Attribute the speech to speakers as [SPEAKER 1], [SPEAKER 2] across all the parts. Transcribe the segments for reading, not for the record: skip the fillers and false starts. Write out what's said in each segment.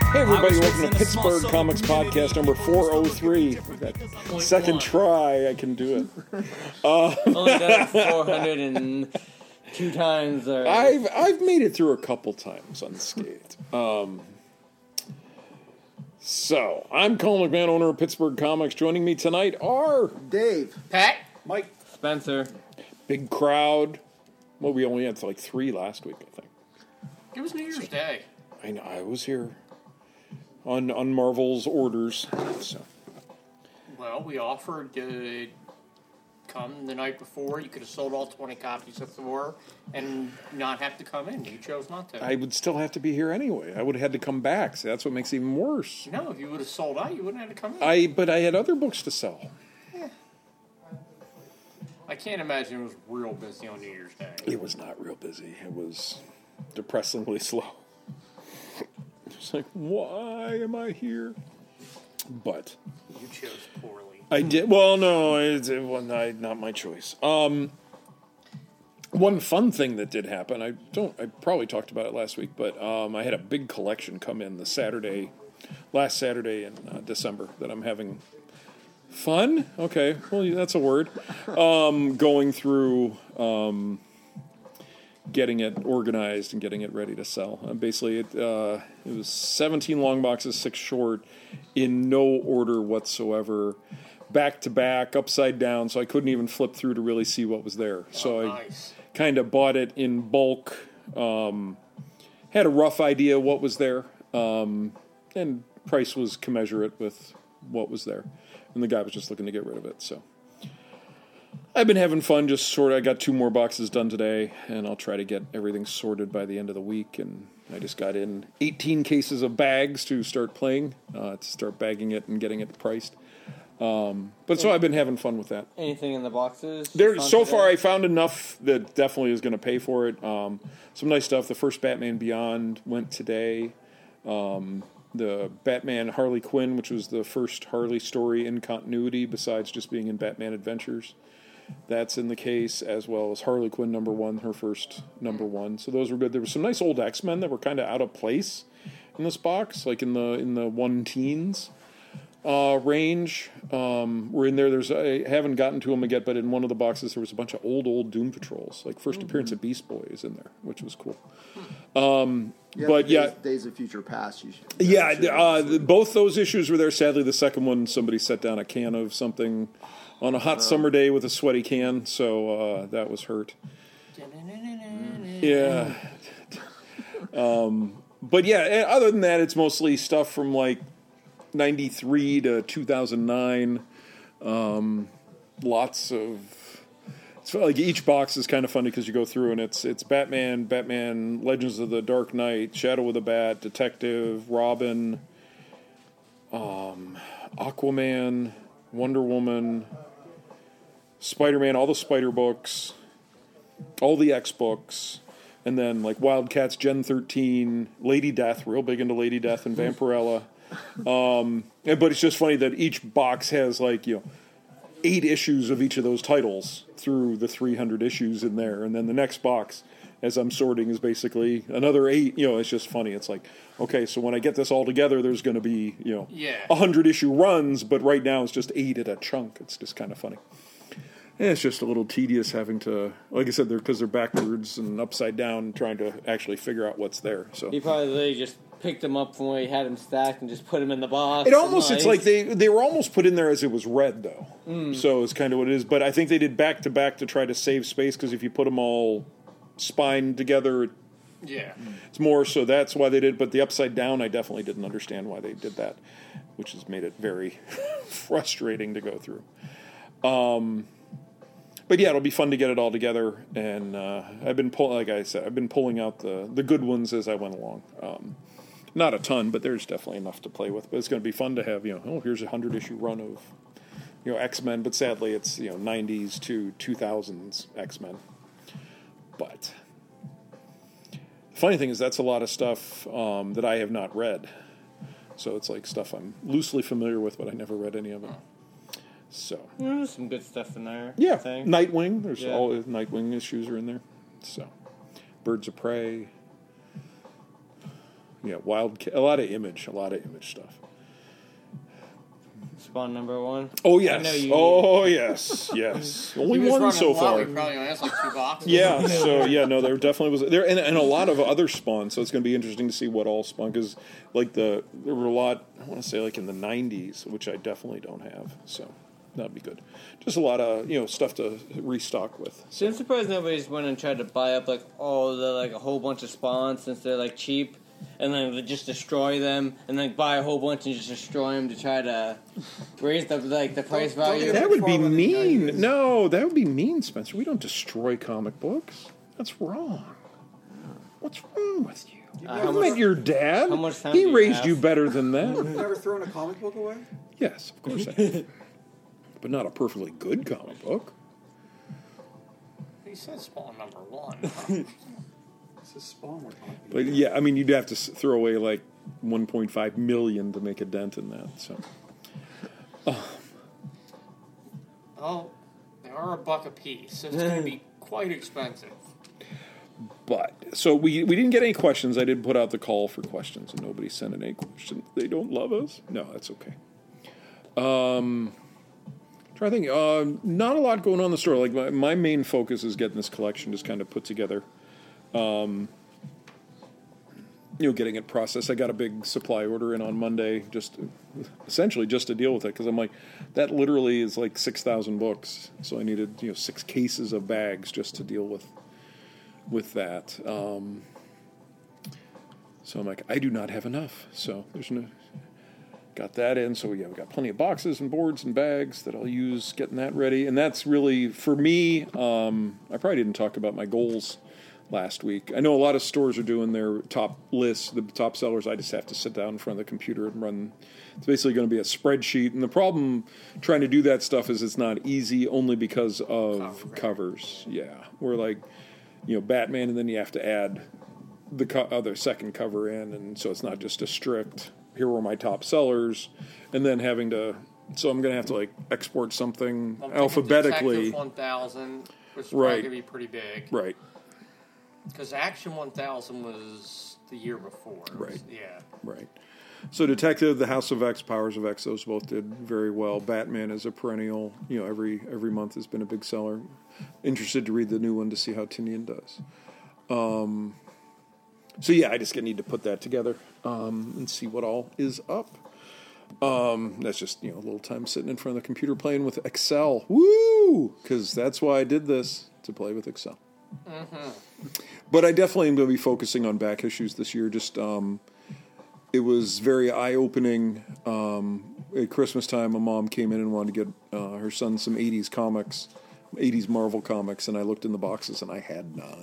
[SPEAKER 1] Hey everybody, welcome to Pittsburgh Comics Podcast number 403. That second try, I can do it.
[SPEAKER 2] Only done it 402 times.
[SPEAKER 1] I've made it through a couple times unscathed. So, I'm Colin McMahon, owner of Pittsburgh Comics. Joining me tonight are
[SPEAKER 3] Dave,
[SPEAKER 2] Pat,
[SPEAKER 1] Mike,
[SPEAKER 2] Spencer.
[SPEAKER 1] big crowd. Well, we only had like 3 last week, I think.
[SPEAKER 2] It was New Year's Day.
[SPEAKER 1] I know, I was here on Marvel's orders. So.
[SPEAKER 4] Well, we offered to come the night before. You could have sold all 20 copies if there were and not have to come in. You chose not to.
[SPEAKER 1] I would still have to be here anyway. I would have had to come back, so that's what makes it even worse.
[SPEAKER 4] No, if you would have sold out, you wouldn't have to come in.
[SPEAKER 1] But I had other books to sell.
[SPEAKER 4] I can't imagine it was real busy on New Year's Day.
[SPEAKER 1] It was not real busy. It was depressingly slow. It's like, why am I here? But
[SPEAKER 4] You chose poorly.
[SPEAKER 1] I did. Well, no, it was not my choice. One fun thing that did happen. I probably talked about it last week, but I had a big collection come in last Saturday in December that I'm having fun. Okay, well that's a word. Going through. Getting it organized and getting it ready to sell. Basically, it was 17 long boxes, 6 short, in no order whatsoever, back to back, upside down, so I couldn't even flip through to really see what was there. So
[SPEAKER 4] Nice.
[SPEAKER 1] I kind of bought it in bulk, had a rough idea what was there, and price was commensurate with what was there. And the guy was just looking to get rid of it, so... I've been having fun, I got 2 more boxes done today, and I'll try to get everything sorted by the end of the week, and I just got in 18 cases of bags to start playing, to start bagging it and getting it priced. But so I've been having fun with that.
[SPEAKER 2] Anything in the boxes?
[SPEAKER 1] So far I found enough that definitely is going to pay for it. Some nice stuff. The first Batman Beyond went today. The Batman Harley Quinn, which was the first Harley story in continuity besides just being in Batman Adventures. That's in the case, as well as Harley Quinn #1, her first #1. So those were good. There were some nice old X-Men that were kind of out of place in this box, like in the 1-teens range. Were in there. I haven't gotten to them yet, but in one of the boxes there was a bunch of old Doom Patrols, like first appearance of Beast Boy is in there, which was cool.
[SPEAKER 3] Days of Future Past.
[SPEAKER 1] Both those issues were there. Sadly, the second one, somebody set down a can of something on a hot summer day with a sweaty can, so that was hurt. Yeah. But yeah, other than that, it's mostly stuff from like 93 to 2009. Lots of... It's like each box is kind of funny because you go through and it's Batman, Legends of the Dark Knight, Shadow of the Bat, Detective, Robin, Aquaman, Wonder Woman, Spider-Man, all the Spider books, all the X books, and then like Wildcats Gen 13, Lady Death, real big into Lady Death and Vampirella. But it's just funny that each box has 8 issues of each of those titles through the 300 issues in there, and then the next box, as I'm sorting, is basically another 8. It's just funny. It's like, okay, so when I get this all together, there's going to be 100 issue runs, but right now it's just 8 at a chunk. It's just kind of funny. And it's just a little tedious having to, like I said, because they're backwards and upside down, trying to actually figure out what's there. So
[SPEAKER 2] You probably literally just picked them up from where you had them stacked and just put them in the box.
[SPEAKER 1] It's like they were almost put in there as it was read, though. So it's kind of what it is. But I think they did back to back to try to save space, because if you put them all spined together, it's more. So that's why they did. But the upside down, I definitely didn't understand why they did that, which has made it very frustrating to go through. But yeah, it'll be fun to get it all together, and I've been pulling out the good ones as I went along. Not a ton, but there's definitely enough to play with. But it's going to be fun to have, here's a 100-issue run of, X-Men. But sadly, it's 90s to 2000s X-Men. But the funny thing is, that's a lot of stuff that I have not read. So it's like stuff I'm loosely familiar with, but I never read any of it. So
[SPEAKER 2] there's some good stuff in there.
[SPEAKER 1] Yeah, Nightwing. There's all Nightwing issues are in there. So Birds of Prey. Yeah, a lot of Image stuff.
[SPEAKER 2] Spawn #1.
[SPEAKER 1] Oh yes.
[SPEAKER 2] I know you
[SPEAKER 1] Yes. Only
[SPEAKER 4] He was
[SPEAKER 1] one
[SPEAKER 4] running
[SPEAKER 1] so
[SPEAKER 4] low.
[SPEAKER 1] far.
[SPEAKER 4] He probably only has like 2 boxes.
[SPEAKER 1] Yeah. So no, there definitely was there, and a lot of other Spawn. So it's going to be interesting to see what all Spawn, because like there were a lot. I want to say like in the '90s, which I definitely don't have. So that'd be good. Just a lot of stuff to restock with.
[SPEAKER 2] So I'm surprised nobody's went and tried to buy up like all the like a whole bunch of spawns since they're like cheap, and then they just destroy them, and then buy a whole bunch and just destroy them to try to raise the price value.
[SPEAKER 1] That would be mean. No, that would be mean, Spencer. We don't destroy comic books. That's wrong. What's wrong with you?
[SPEAKER 2] How
[SPEAKER 1] You met your dad.
[SPEAKER 2] how much time
[SPEAKER 1] He
[SPEAKER 2] do you
[SPEAKER 1] raised
[SPEAKER 2] have?
[SPEAKER 1] you better than
[SPEAKER 3] You've
[SPEAKER 1] that.
[SPEAKER 3] never thrown a comic book away?
[SPEAKER 1] Yes, of course I have. But not a perfectly good comic book.
[SPEAKER 4] He said Spawn #1.
[SPEAKER 3] It's a Spawn we're talking about.
[SPEAKER 1] But yeah, I mean, you'd have to throw away like 1.5 million to make a dent in that. So
[SPEAKER 4] Oh, they are $1 a piece, so it's going to be quite expensive.
[SPEAKER 1] But so we didn't get any questions. I did put out the call for questions, and nobody sent in any questions. They don't love us. No, that's okay. Trying to think. Not a lot going on in the store. Like my main focus is getting this collection just kind of put together. Getting it processed. I got a big supply order in on Monday, essentially just to deal with it, because I'm like, that literally is like 6,000 books. So I needed 6 cases of bags just to deal with that. So I'm like, I do not have enough. So got that in. So yeah, we got plenty of boxes and boards and bags that I'll use getting that ready. And that's really, for me, I probably didn't talk about my goals last week. I know a lot of stores are doing their top lists, the top sellers. I just have to sit down in front of the computer and run. It's basically going to be a spreadsheet. And the problem trying to do that stuff is it's not easy, only because of covers. Yeah. We're like, Batman, and then you have to add the other second cover in. And so it's not just a strict, here were my top sellers, and then having to, so I'm going to have to like export something alphabetically.
[SPEAKER 4] Detective 1000, which is
[SPEAKER 1] Right.
[SPEAKER 4] probably going to be pretty big.
[SPEAKER 1] Right.
[SPEAKER 4] Because Action 1000 was the year before.
[SPEAKER 1] Right.
[SPEAKER 4] Yeah.
[SPEAKER 1] Right. So Detective, The House of X, Powers of X, those both did very well. Batman is a perennial, every month has been a big seller. Interested to read the new one to see how Tinian does. So yeah, I just need to put that together and see what all is up. That's just, a little time sitting in front of the computer playing with Excel. Woo! Because that's why I did this, to play with Excel. Mm-hmm. But I definitely am going to be focusing on back issues this year. Just it was very eye-opening. At Christmas time, a mom came in and wanted to get her son some 80s comics, 80s Marvel comics, and I looked in the boxes and I had none.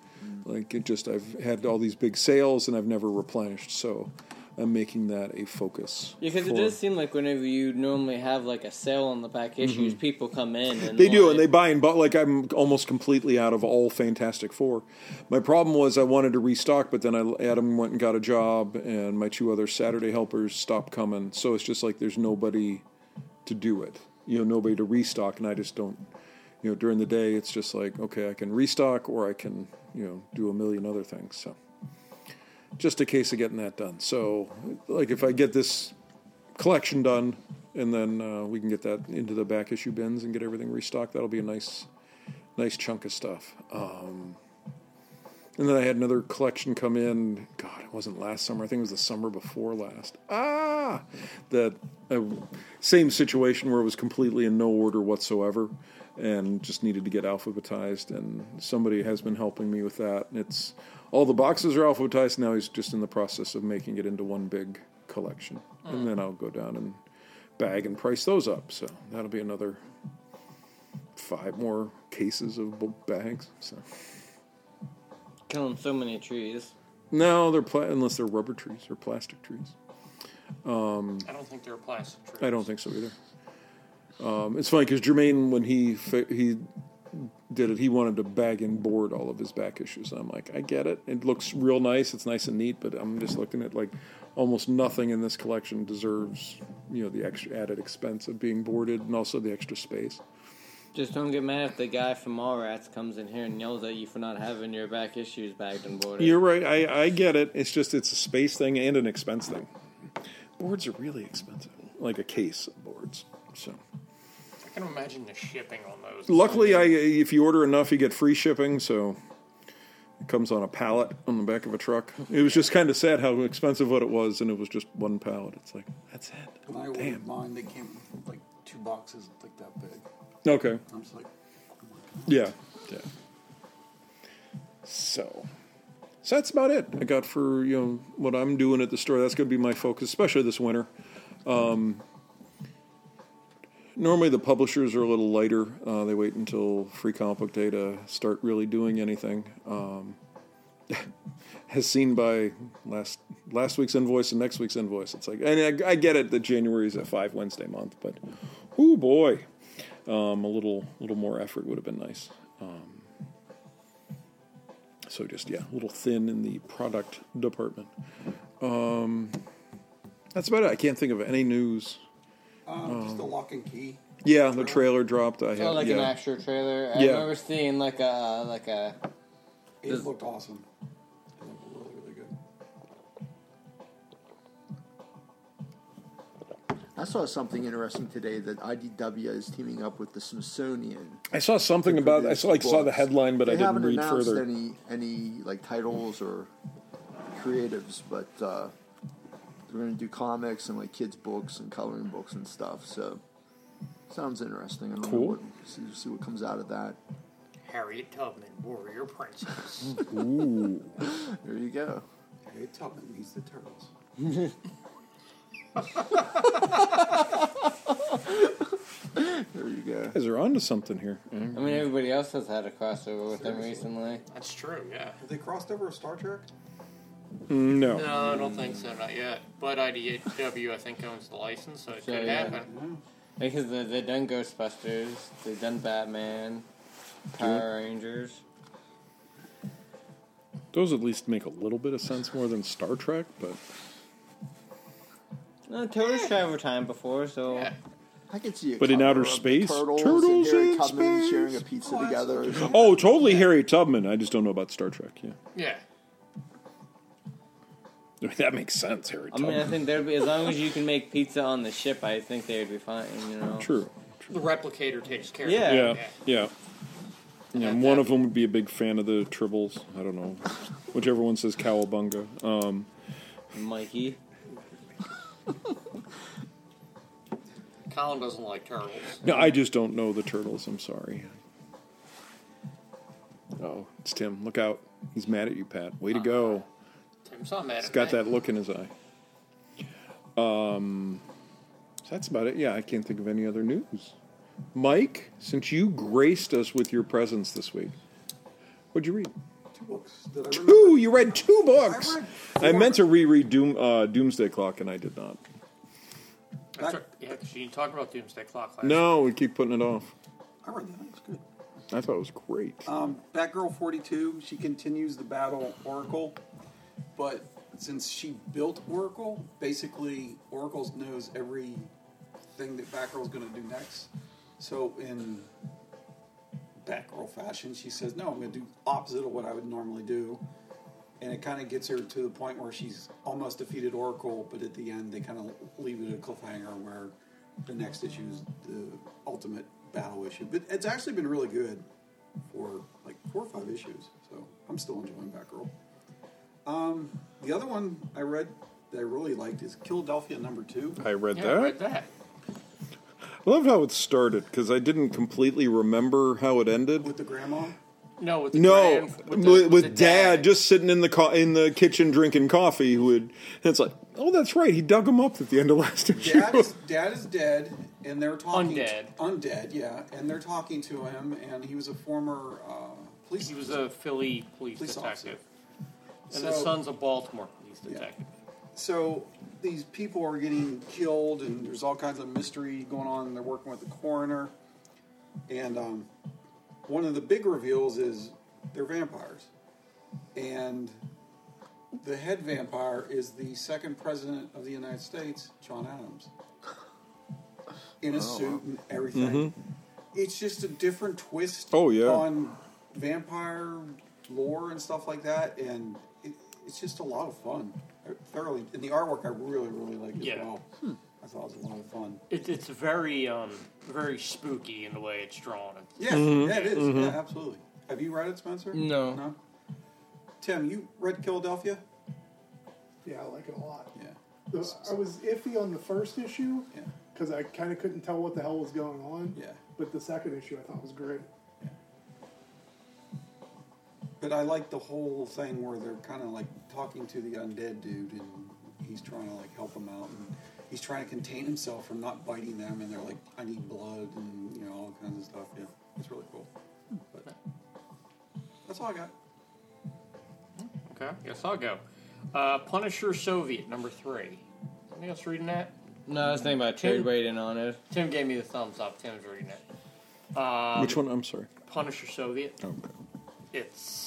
[SPEAKER 1] I've had all these big sales and I've never replenished, so I'm making that a focus.
[SPEAKER 2] Yeah, because it does seem like whenever you normally have like a sale on the back issues, people come in and
[SPEAKER 1] They do, and they buy and buy. Like, I'm almost completely out of all Fantastic Four. My problem was I wanted to restock, but then Adam went and got a job, and my 2 other Saturday helpers stopped coming. So it's just like there's nobody to do it. Nobody to restock, and I just don't. During the day, it's just like, okay, I can restock, or I can, do a million other things. So just a case of getting that done. So, like, if I get this collection done, and then we can get that into the back issue bins and get everything restocked, that'll be a nice chunk of stuff. And then I had another collection come in. God, it wasn't last summer. I think it was the summer before last. That same situation where it was completely in no order whatsoever, and just needed to get alphabetized. And somebody has been helping me with that. And it's all the boxes are alphabetized now. He's just in the process of making it into one big collection, and then I'll go down and bag and price those up. So that'll be another 5 more cases of bags. So.
[SPEAKER 2] killing so many trees.
[SPEAKER 1] No, they're unless they're rubber trees or plastic trees.
[SPEAKER 4] I don't think they're plastic trees.
[SPEAKER 1] I don't think so either. It's funny because Jermaine, when he did it, he wanted to bag and board all of his back issues. And I'm like, I get it. It looks real nice. It's nice and neat, but I'm just looking at like almost nothing in this collection deserves, the extra added expense of being boarded and also the extra space.
[SPEAKER 2] Just don't get mad if the guy from Mallrats comes in here and yells at you for not having your back issues bagged and boarded.
[SPEAKER 1] You're right. I get it. It's just it's a space thing and an expense thing. Boards are really expensive, like a case of boards. So,
[SPEAKER 4] I can imagine the shipping on those.
[SPEAKER 1] luckily, if you order enough, you get free shipping. So it comes on a pallet on the back of a truck. It was just kind of sad how expensive what it was, and it was just one pallet. It's like that's it.
[SPEAKER 3] When I ordered
[SPEAKER 1] Damn.
[SPEAKER 3] mine, they came with like 2 boxes like that big.
[SPEAKER 1] Okay.
[SPEAKER 3] I'm just like, oh my God.
[SPEAKER 1] Yeah. So that's about it. I got for what I'm doing at the store. That's going to be my focus, especially this winter. Normally the publishers are a little lighter. They wait until Free Comic Book Day to start really doing anything. As seen by last week's invoice and next week's invoice, it's like, and I get it that January is a 5 Wednesday month, but oh boy. A little more effort would have been nice. So just a little thin in the product department. That's about it. I can't think of any news.
[SPEAKER 3] Just the Lock and Key.
[SPEAKER 1] Yeah, the trailer dropped. I
[SPEAKER 2] Oh,
[SPEAKER 1] had
[SPEAKER 2] like an extra trailer. I
[SPEAKER 1] Yeah.
[SPEAKER 2] remember seeing like a.
[SPEAKER 3] It looked awesome. It looked really, really good.
[SPEAKER 5] I saw something interesting today that IDW is teaming up with the Smithsonian.
[SPEAKER 1] I saw something about. I saw the headline, but I didn't read
[SPEAKER 5] They haven't
[SPEAKER 1] further.
[SPEAKER 5] announced any like titles or creatives, but they're going to do comics and like kids' books and coloring books and stuff. So sounds interesting. I don't
[SPEAKER 1] Cool.
[SPEAKER 5] know see what comes out of that.
[SPEAKER 4] Harriet Tubman, Warrior Princess.
[SPEAKER 1] Ooh.
[SPEAKER 5] There you go.
[SPEAKER 3] Harriet Tubman meets the Turtles.
[SPEAKER 5] There you go.
[SPEAKER 1] Guys are onto something here.
[SPEAKER 2] I mean, everybody else has had a crossover with them recently.
[SPEAKER 4] That's true, yeah.
[SPEAKER 3] Have they crossed over with Star Trek?
[SPEAKER 1] No.
[SPEAKER 4] No, I don't think so, not yet. But IDW, I think, owns the license, so it
[SPEAKER 2] So,
[SPEAKER 4] could
[SPEAKER 2] yeah.
[SPEAKER 4] happen.
[SPEAKER 2] Because they've done Ghostbusters, they've done Batman, Power Rangers.
[SPEAKER 1] Those at least make a little bit of sense more than Star Trek, but
[SPEAKER 2] Turtles traveled time before, so
[SPEAKER 4] Yeah.
[SPEAKER 5] I could see it.
[SPEAKER 1] But in outer space?
[SPEAKER 5] Turtles
[SPEAKER 1] Turtles
[SPEAKER 5] and Harry
[SPEAKER 1] in
[SPEAKER 5] Tubman
[SPEAKER 1] space.
[SPEAKER 5] sharing a pizza together. Or something.
[SPEAKER 1] oh, totally Harriet Tubman. I just don't know about Star Trek. Yeah,
[SPEAKER 4] Yeah.
[SPEAKER 1] I mean, that makes sense. Harriet
[SPEAKER 2] I mean, I
[SPEAKER 1] Tubman.
[SPEAKER 2] think there'd be, as long as you can make pizza on the ship, I think they'd be fine,
[SPEAKER 1] True.
[SPEAKER 4] The replicator takes care
[SPEAKER 2] Yeah.
[SPEAKER 4] of it.
[SPEAKER 1] Yeah. Yeah, and one of them would be a big fan of the Tribbles. I don't know. Whichever one says Cowabunga.
[SPEAKER 2] Mikey.
[SPEAKER 4] Colin doesn't like turtles.
[SPEAKER 1] No, I just don't know the Turtles. I'm sorry. Oh, it's Tim. Look out. He's mad at you, Pat. Way to go.
[SPEAKER 4] Tim's not mad
[SPEAKER 1] He's
[SPEAKER 4] at
[SPEAKER 1] got
[SPEAKER 4] me.
[SPEAKER 1] that look in his eye. So that's about it. Yeah, I can't think of any other news. Mike, since you graced us with your presence this week, what'd you read?
[SPEAKER 3] 2 books. Did I
[SPEAKER 1] Two! You read 2 books!
[SPEAKER 3] I read
[SPEAKER 1] I
[SPEAKER 3] 4.
[SPEAKER 1] meant to reread Doomsday Clock, and I did not.
[SPEAKER 4] That's right. Yeah, because you talked about Doomsday Clock last
[SPEAKER 1] No, we keep putting it off.
[SPEAKER 3] I read that. It's good.
[SPEAKER 1] I thought it was great.
[SPEAKER 3] Batgirl 42, she continues the battle Oracle, but since she built Oracle, basically Oracle knows everything that Batgirl's going to do next. So in Batgirl fashion, she says, no, I'm going to do opposite of what I would normally do. And it kind of gets her to the point where she's almost defeated Oracle, but at the end they kind of leave it a cliffhanger where the next issue is the ultimate battle issue. But it's actually been really good for like 4 or 5 issues. So I'm still enjoying Batgirl. The other one I read that I really liked is Philadelphia #2.
[SPEAKER 1] I read
[SPEAKER 4] Yeah,
[SPEAKER 1] that.
[SPEAKER 4] I read that.
[SPEAKER 1] I love how it started, because I didn't completely remember how it ended.
[SPEAKER 3] With the grandma.
[SPEAKER 4] No, with the
[SPEAKER 1] No,
[SPEAKER 4] grand,
[SPEAKER 1] with
[SPEAKER 4] the
[SPEAKER 1] Dad just sitting in the kitchen drinking coffee. And it's like, oh, that's right. He dug him up at the end of last issue.
[SPEAKER 3] Dad is dead, and they're talking.
[SPEAKER 4] Undead.
[SPEAKER 3] Undead, yeah. And they're talking to him, and he was a former police.
[SPEAKER 4] He was a Philly police
[SPEAKER 3] Police
[SPEAKER 4] detective.
[SPEAKER 3] officer.
[SPEAKER 4] And the
[SPEAKER 3] So-
[SPEAKER 4] son's a Baltimore police detective.
[SPEAKER 3] So these people are getting killed, and there's all kinds of mystery going on. And they're working with the coroner, and one of the big reveals is they're vampires, and the head vampire is the second president of the United States, John Adams, in a suit and everything. it's just a different twist.
[SPEAKER 1] Oh, yeah.
[SPEAKER 3] On vampire lore and stuff like that, and it's just a lot of fun. Thoroughly, and the artwork I really, really like as well. I thought it was a lot of fun.
[SPEAKER 4] It's very very spooky in the way it's drawn.
[SPEAKER 3] Yeah, yeah, it is. Yeah, absolutely. Have you read it, Spencer?
[SPEAKER 2] No.
[SPEAKER 3] No. Tim, you read Philadelphia?
[SPEAKER 6] Yeah, I like it a lot.
[SPEAKER 3] Yeah.
[SPEAKER 6] I was iffy on the first issue
[SPEAKER 3] Yeah.
[SPEAKER 6] because I kind of couldn't tell what the hell was going on.
[SPEAKER 3] Yeah.
[SPEAKER 6] But the second issue I thought was great.
[SPEAKER 3] But I like the whole thing where they're kind of like talking to the undead dude, and he's trying to like help them out, and he's trying to contain himself from not biting them, and they're like, I need blood, and you know, all kinds of stuff. Yeah, it's really cool. But that's all I got.
[SPEAKER 4] Okay, guess I'll go. Punisher Soviet #3. Somebody else reading that?
[SPEAKER 2] No, I was thinking about trade waiting on it.
[SPEAKER 4] Tim gave me the thumbs up. Tim's reading it.
[SPEAKER 1] Which one? I'm sorry.
[SPEAKER 4] Punisher Soviet.
[SPEAKER 1] Okay.
[SPEAKER 4] It's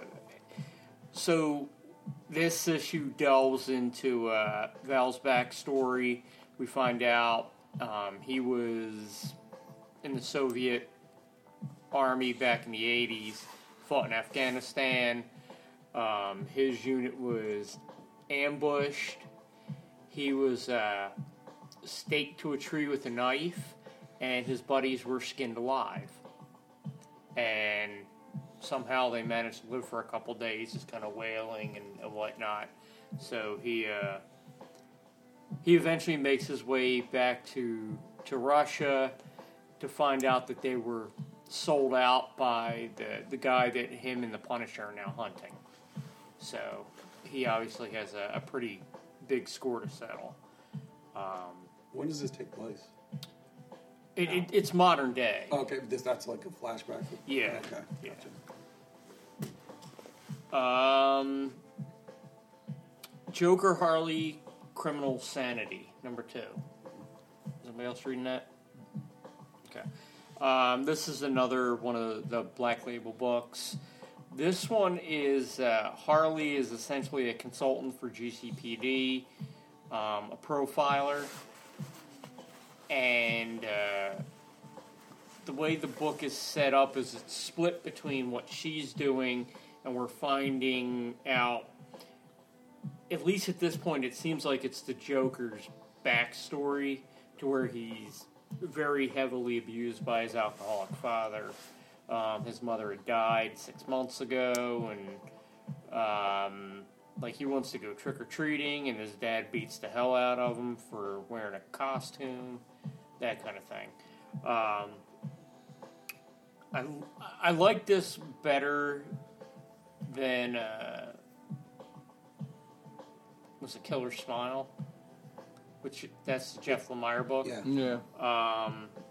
[SPEAKER 4] so this issue delves into Val's backstory. We find out he was in the Soviet army back in the 80s, fought in Afghanistan. His unit was ambushed. He was staked to a tree with a knife, and his buddies were skinned alive. And somehow they managed to live for a couple days, just kind of wailing and whatnot. So he eventually makes his way back to Russia to find out that they were sold out by the guy that him and the Punisher are now hunting. So he obviously has a pretty big score to settle.
[SPEAKER 3] When does this take place?
[SPEAKER 4] It's modern day.
[SPEAKER 3] Okay, that's like a flashback.
[SPEAKER 4] Yeah.
[SPEAKER 3] Okay.
[SPEAKER 4] Yeah.
[SPEAKER 3] Gotcha.
[SPEAKER 4] Joker Harley Criminal Sanity #2. Is anybody else reading that? Okay. This is another one of the Black Label books. This one is Harley is essentially a consultant for GCPD, a profiler, and the way the book is set up is it's split between what she's doing, and we're finding out, at least at this point, it seems like it's the Joker's backstory to where he's very heavily abused by his alcoholic father. His mother had died 6 months ago, and like he wants to go trick-or-treating, and his dad beats the hell out of him for wearing a costume, that kind of thing. I like this better than was it Killer Smile, which that's the Jeff Lemire book.
[SPEAKER 3] Yeah.
[SPEAKER 2] Yeah.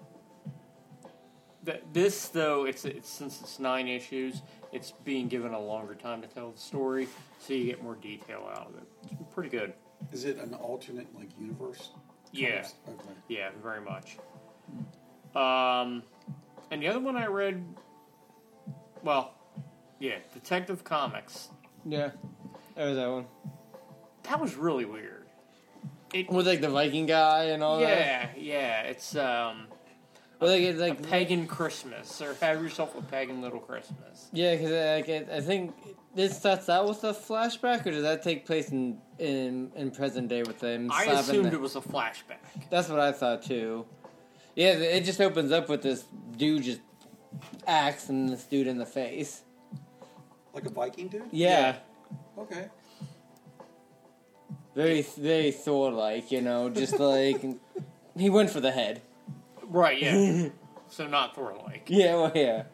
[SPEAKER 4] This though, it's since it's 9 issues, it's being given a longer time to tell the story, so you get more detail out of it. It's pretty good.
[SPEAKER 3] Is it an alternate like universe?
[SPEAKER 4] Yeah.
[SPEAKER 3] Okay.
[SPEAKER 4] Yeah, very much. And the other one I read, well, yeah, Detective Comics.
[SPEAKER 2] Yeah. That was that one.
[SPEAKER 4] That was really weird.
[SPEAKER 2] With like the Viking guy and all that.
[SPEAKER 4] Yeah. It's
[SPEAKER 2] It's like
[SPEAKER 4] a pagan Christmas, or have yourself a pagan little Christmas.
[SPEAKER 2] Yeah, because I think this starts out with a flashback, or does that take place in present day with them?
[SPEAKER 4] I assumed it was a flashback.
[SPEAKER 2] That's what I thought too. Yeah, it just opens up with this dude just axing this dude in the face.
[SPEAKER 3] Like a Viking dude?
[SPEAKER 2] Yeah.
[SPEAKER 3] Okay.
[SPEAKER 2] Very, very Thor-like, just like he went for the head.
[SPEAKER 4] Right, yeah. So not Thor-like.
[SPEAKER 2] Yeah, well, yeah.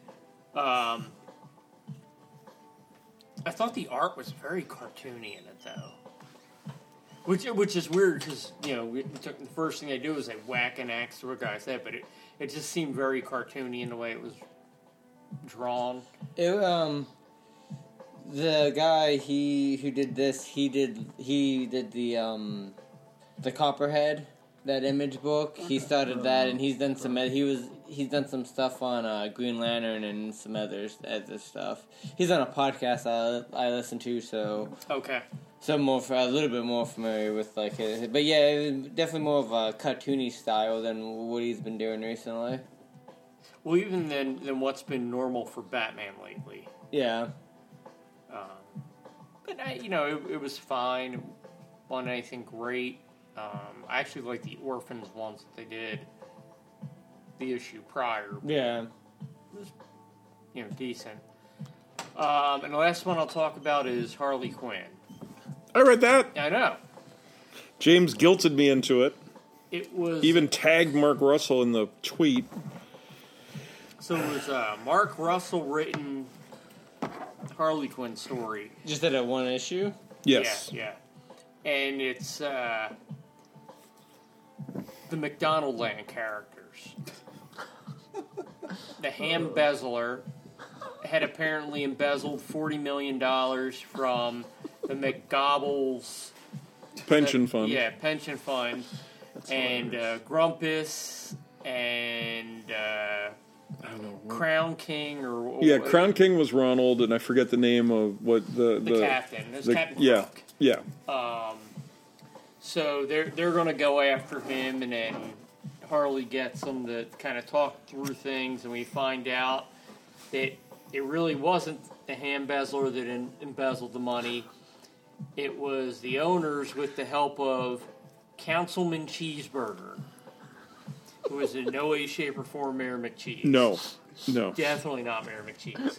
[SPEAKER 4] I thought the art was very cartoony in it, though. Which is weird, because, the first thing they do is they whack an axe to a guy's head, but it just seemed very cartoony in the way it was drawn.
[SPEAKER 2] The guy who did this, he did the Copperhead, that Image book. He started that, and he's done he's done some stuff on Green Lantern and some other stuff. He's on a podcast I listen to, so
[SPEAKER 4] Okay.
[SPEAKER 2] so a little bit more familiar with like it. But yeah, definitely more of a cartoony style than what he's been doing recently.
[SPEAKER 4] Well, even than what's been normal for Batman lately.
[SPEAKER 2] Yeah.
[SPEAKER 4] But it was fine. It wasn't anything great. I actually like the Orphans ones that they did the issue prior.
[SPEAKER 2] Yeah.
[SPEAKER 4] It was, decent. And the last one I'll talk about is Harley Quinn.
[SPEAKER 1] I read that.
[SPEAKER 4] I know.
[SPEAKER 1] James guilted me into it.
[SPEAKER 4] It was
[SPEAKER 1] Even tagged Mark Russell in the tweet.
[SPEAKER 4] so it was a Mark Russell written Harley Quinn story.
[SPEAKER 2] Just at a one issue?
[SPEAKER 1] Yes.
[SPEAKER 4] Yeah. And it's the McDonald Land characters. The Hambezzler had apparently embezzled $40 million from the McGobbles
[SPEAKER 1] Pension fund.
[SPEAKER 4] Yeah, pension fund. And Grumpus and
[SPEAKER 1] I don't know.
[SPEAKER 4] Crown King or
[SPEAKER 1] Yeah, Crown King was Ronald, and I forget the name of what the
[SPEAKER 4] captain. It was Captain
[SPEAKER 1] yeah,
[SPEAKER 4] Crook.
[SPEAKER 1] yeah.
[SPEAKER 4] So they're going to go after him, and then Harley gets them to kind of talk through things, and we find out that it really wasn't the Hambezzler that embezzled the money. It was the owners with the help of Councilman Cheeseburger, who is in no way, shape, or form Mayor McCheese.
[SPEAKER 1] No.
[SPEAKER 4] Definitely not Mayor McCheese.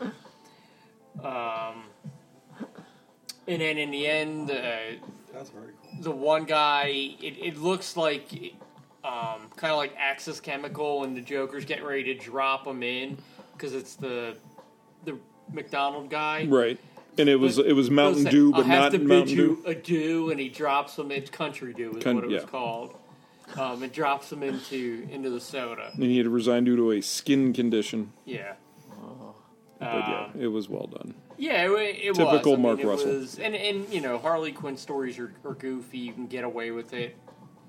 [SPEAKER 4] And then in the end,
[SPEAKER 3] That's very cool.
[SPEAKER 4] the one guy, it looks like kind of like Axis Chemical, and the Joker's getting ready to drop him in because it's the McDonald guy.
[SPEAKER 1] Right. And it was Mountain
[SPEAKER 4] Listen,
[SPEAKER 1] Dew, but
[SPEAKER 4] I'll have
[SPEAKER 1] not
[SPEAKER 4] to bid
[SPEAKER 1] Mountain
[SPEAKER 4] you
[SPEAKER 1] Dew.
[SPEAKER 4] a dew, and he drops him. It's Country Dew is what it was called. It drops him into the soda.
[SPEAKER 1] And he had to resign due to a skin condition.
[SPEAKER 4] Yeah.
[SPEAKER 1] But yeah, it was well done.
[SPEAKER 4] Yeah, it was.
[SPEAKER 1] Typical
[SPEAKER 4] I mean,
[SPEAKER 1] Mark
[SPEAKER 4] it
[SPEAKER 1] Russell.
[SPEAKER 4] Was, and Harley Quinn stories are goofy. You can get away with it.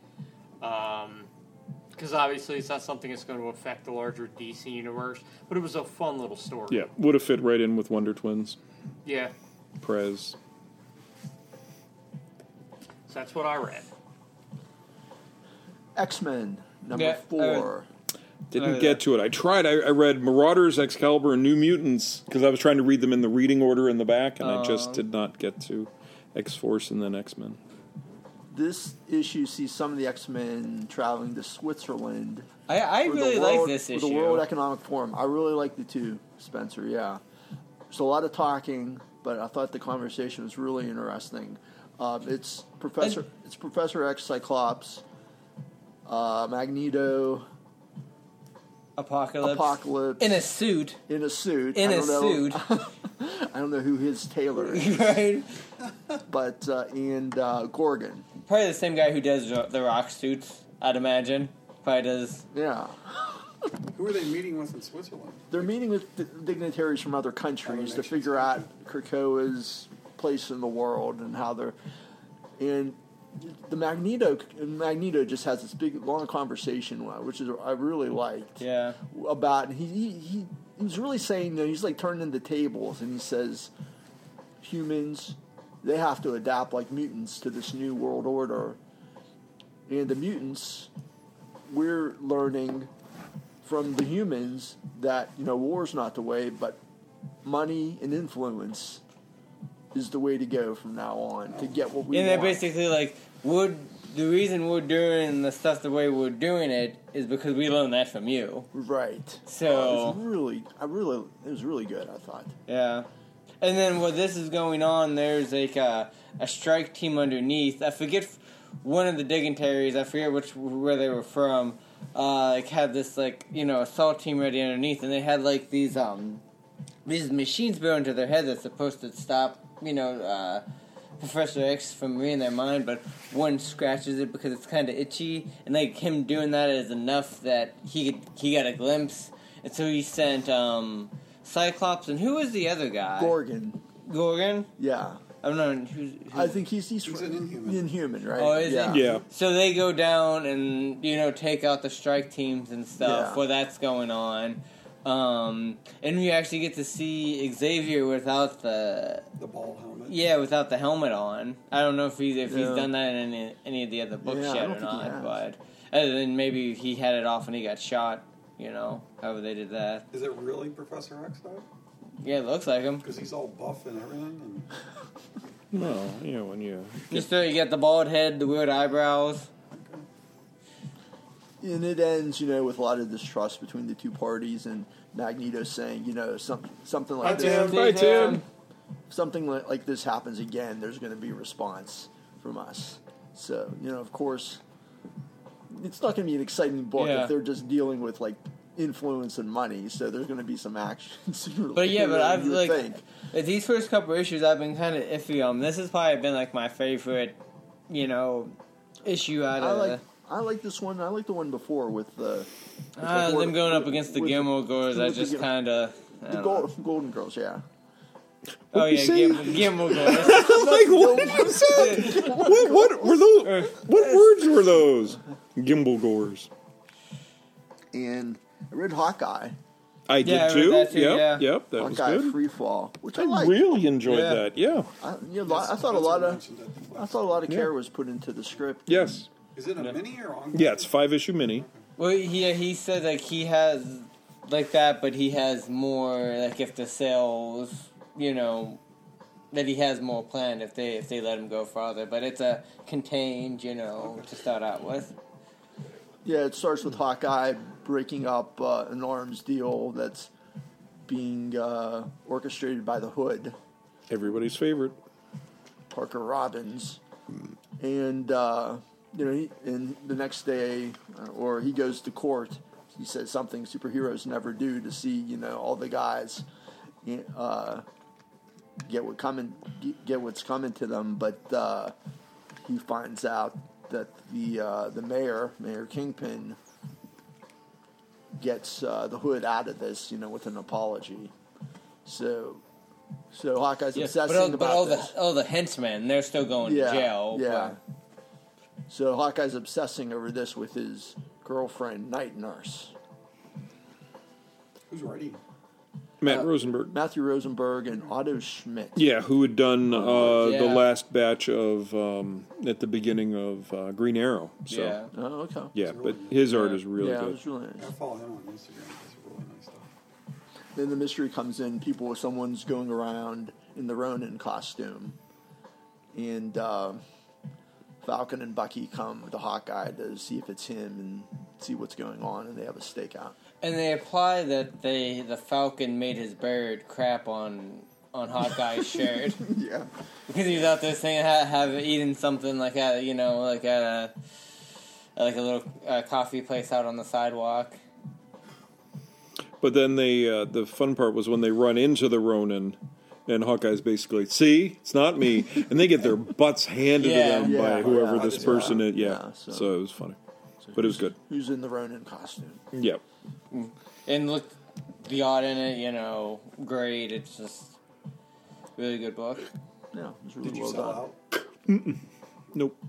[SPEAKER 4] Because obviously it's not something that's going to affect the larger DC universe. But it was a fun little story.
[SPEAKER 1] Yeah, would have fit right in with Wonder Twins.
[SPEAKER 4] Yeah.
[SPEAKER 1] Prez.
[SPEAKER 4] So that's what I read.
[SPEAKER 5] X-Men, number
[SPEAKER 2] Yeah,
[SPEAKER 5] 4.
[SPEAKER 1] Didn't get to it. I tried. I read Marauders, Excalibur, and New Mutants because I was trying to read them in the reading order in the back, and I just did not get to X-Force and then X-Men.
[SPEAKER 5] This issue sees some of the X-Men traveling to Switzerland.
[SPEAKER 2] I
[SPEAKER 5] for the
[SPEAKER 2] really
[SPEAKER 5] World-
[SPEAKER 2] like this
[SPEAKER 5] for
[SPEAKER 2] issue.
[SPEAKER 5] the World Economic Forum. I really like the two, Spencer, yeah. There's a lot of talking, but I thought the conversation was really interesting. It's Professor X, Cyclops, Magneto, Apocalypse.
[SPEAKER 2] In a suit.
[SPEAKER 5] In a suit.
[SPEAKER 2] In
[SPEAKER 5] I
[SPEAKER 2] a
[SPEAKER 5] don't know-
[SPEAKER 2] suit.
[SPEAKER 5] I don't know who his tailor is,
[SPEAKER 2] Right?
[SPEAKER 5] but and Gorgon.
[SPEAKER 2] Probably the same guy who does the Rock suits, I'd imagine. Probably does.
[SPEAKER 5] Yeah,
[SPEAKER 3] Who are they meeting with in Switzerland?
[SPEAKER 5] they're meeting with dignitaries from other countries to figure out Krakoa's place in the world and how they're. And the Magneto just has this big long conversation, which is I really liked.
[SPEAKER 2] Yeah.
[SPEAKER 5] About he was really saying, he's like turning the tables, and he says humans, they have to adapt like mutants to this new world order, and the mutants, we're learning from the humans that war's not the way, but money and influence is the way to go from now on to get what we
[SPEAKER 2] And
[SPEAKER 5] want.
[SPEAKER 2] they're basically like, the reason we're doing the stuff the way we're doing it is because we learned that from you.
[SPEAKER 5] Right.
[SPEAKER 2] So-
[SPEAKER 5] it was really good, I thought.
[SPEAKER 2] Yeah. And then while this is going on, there's like a strike team underneath. I forget one of the dignitaries, I forget where they were from, had this assault team ready underneath, and they had like these machines built into their head that's supposed to stop, Professor X from reading their mind, but one scratches it because it's kind of itchy, and like him doing that is enough that he got a glimpse, and so he sent Cyclops, and who was the other guy? Gorgon?
[SPEAKER 5] Yeah.
[SPEAKER 2] I don't know who's
[SPEAKER 5] I think he's
[SPEAKER 3] He's an Inhuman.
[SPEAKER 5] Inhuman, right?
[SPEAKER 2] Oh, is
[SPEAKER 5] yeah.
[SPEAKER 2] he?
[SPEAKER 1] Yeah.
[SPEAKER 2] So they go down and take out the strike teams and stuff
[SPEAKER 5] Yeah.
[SPEAKER 2] while that's going on. And we actually get to see Xavier without the
[SPEAKER 3] ball helmet.
[SPEAKER 2] without the helmet on. I don't know if he's
[SPEAKER 5] Yeah.
[SPEAKER 2] done that in any of the other books
[SPEAKER 5] Yeah, I
[SPEAKER 2] yet
[SPEAKER 5] don't
[SPEAKER 2] or
[SPEAKER 5] think he
[SPEAKER 2] not,
[SPEAKER 5] has.
[SPEAKER 2] but other than maybe he had it off and he got shot You know, however they did that.
[SPEAKER 3] Is it really Professor X though?
[SPEAKER 2] Yeah, it looks like him.
[SPEAKER 3] Because he's all buff and everything. And
[SPEAKER 1] No, you know, when you
[SPEAKER 2] You get the bald head, the weird eyebrows.
[SPEAKER 5] And it ends, with a lot of distrust between the two parties, and Magneto saying, something like this.
[SPEAKER 1] Bye, Tim.
[SPEAKER 5] Something like this happens again, there's going to be a response from us. So, of course, it's not going to be an exciting book
[SPEAKER 2] Yeah.
[SPEAKER 5] if they're just dealing with influence and money. So there's going to be some action.
[SPEAKER 2] But yeah, but I've
[SPEAKER 5] you would
[SPEAKER 2] like
[SPEAKER 5] think.
[SPEAKER 2] these first couple issues, I've been kind of iffy on. This has probably been like my favorite, issue out of.
[SPEAKER 5] I like this one. I like the one before with the
[SPEAKER 2] Them going up against the Gilmore Girls. I
[SPEAKER 5] with the
[SPEAKER 2] just
[SPEAKER 5] Gil-
[SPEAKER 2] kind of.
[SPEAKER 5] the Golden Girls. Yeah.
[SPEAKER 2] Oh
[SPEAKER 1] you
[SPEAKER 2] yeah,
[SPEAKER 1] say?
[SPEAKER 2] Gilmore Girls.
[SPEAKER 1] like what was that? what were those? What words were those? Gimbal gores.
[SPEAKER 5] And I read Hawkeye.
[SPEAKER 1] I
[SPEAKER 2] Yeah,
[SPEAKER 1] did
[SPEAKER 2] I read
[SPEAKER 1] too.
[SPEAKER 2] that too,
[SPEAKER 1] Yep,
[SPEAKER 2] yeah.
[SPEAKER 1] yep, that was
[SPEAKER 5] Hawkeye
[SPEAKER 1] good.
[SPEAKER 5] Free Fall, which I
[SPEAKER 1] I
[SPEAKER 5] like.
[SPEAKER 1] really enjoyed
[SPEAKER 2] Yeah.
[SPEAKER 1] that. Yeah.
[SPEAKER 5] I thought a lot of
[SPEAKER 1] Yeah.
[SPEAKER 5] care was put into the script.
[SPEAKER 1] Yes.
[SPEAKER 3] is it a mini or ongoing?
[SPEAKER 1] Yeah, it's 5-issue mini.
[SPEAKER 2] Well, he said like he has like that, but he has more like if the sales, that he has more planned if they let him go farther. But it's a contained, to start out with.
[SPEAKER 5] Yeah, it starts with Hawkeye breaking up an arms deal that's being orchestrated by the Hood,
[SPEAKER 1] Everybody's favorite.
[SPEAKER 5] Parker Robbins, and and the next day, or he goes to court. He says something superheroes never do to see all the guys get what's coming to them, but he finds out that the Mayor Kingpin gets the Hood out of this, with an apology. So Hawkeye's obsessing about this.
[SPEAKER 2] All the henchmen, they're still going to jail.
[SPEAKER 5] Yeah. So Hawkeye's obsessing over this with his girlfriend, Night Nurse.
[SPEAKER 3] Who's writing?
[SPEAKER 1] Matt Rosenberg.
[SPEAKER 5] Matthew Rosenberg and Otto Schmidt.
[SPEAKER 1] Yeah, who had done
[SPEAKER 2] Yeah.
[SPEAKER 1] the last batch of at the beginning of Green Arrow. So
[SPEAKER 2] Yeah.
[SPEAKER 5] Oh, okay.
[SPEAKER 1] yeah, but his art is really
[SPEAKER 5] yeah, it
[SPEAKER 1] good.
[SPEAKER 5] was really
[SPEAKER 3] I
[SPEAKER 5] nice.
[SPEAKER 3] follow him on Instagram. That's really nice stuff.
[SPEAKER 5] Then the mystery comes in. Someone's going around in the Ronin costume, and Falcon and Bucky come to Hawkeye to see if it's him and see what's going on, and they have a stakeout.
[SPEAKER 2] And they imply that the Falcon made his bird crap on Hawkeye's shirt
[SPEAKER 5] Yeah.
[SPEAKER 2] because he was out there saying have eaten something like at a little coffee place out on the sidewalk.
[SPEAKER 1] But then the fun part was when they run into the Ronin, and Hawkeye's basically, see, it's not me, and they get their butts handed
[SPEAKER 2] Yeah.
[SPEAKER 1] to them by
[SPEAKER 5] Yeah.
[SPEAKER 1] whoever
[SPEAKER 5] Yeah.
[SPEAKER 1] this person is. Yeah,
[SPEAKER 5] Yeah,
[SPEAKER 1] so.
[SPEAKER 5] so-
[SPEAKER 1] It was funny, but it was good.
[SPEAKER 5] Who's in the Ronin costume?
[SPEAKER 1] Yep.
[SPEAKER 2] And look, the art in it, great. It's just really good book.
[SPEAKER 5] Yeah, it was really
[SPEAKER 3] Did you
[SPEAKER 5] well
[SPEAKER 3] sell
[SPEAKER 5] done.
[SPEAKER 3] out?
[SPEAKER 1] Nope.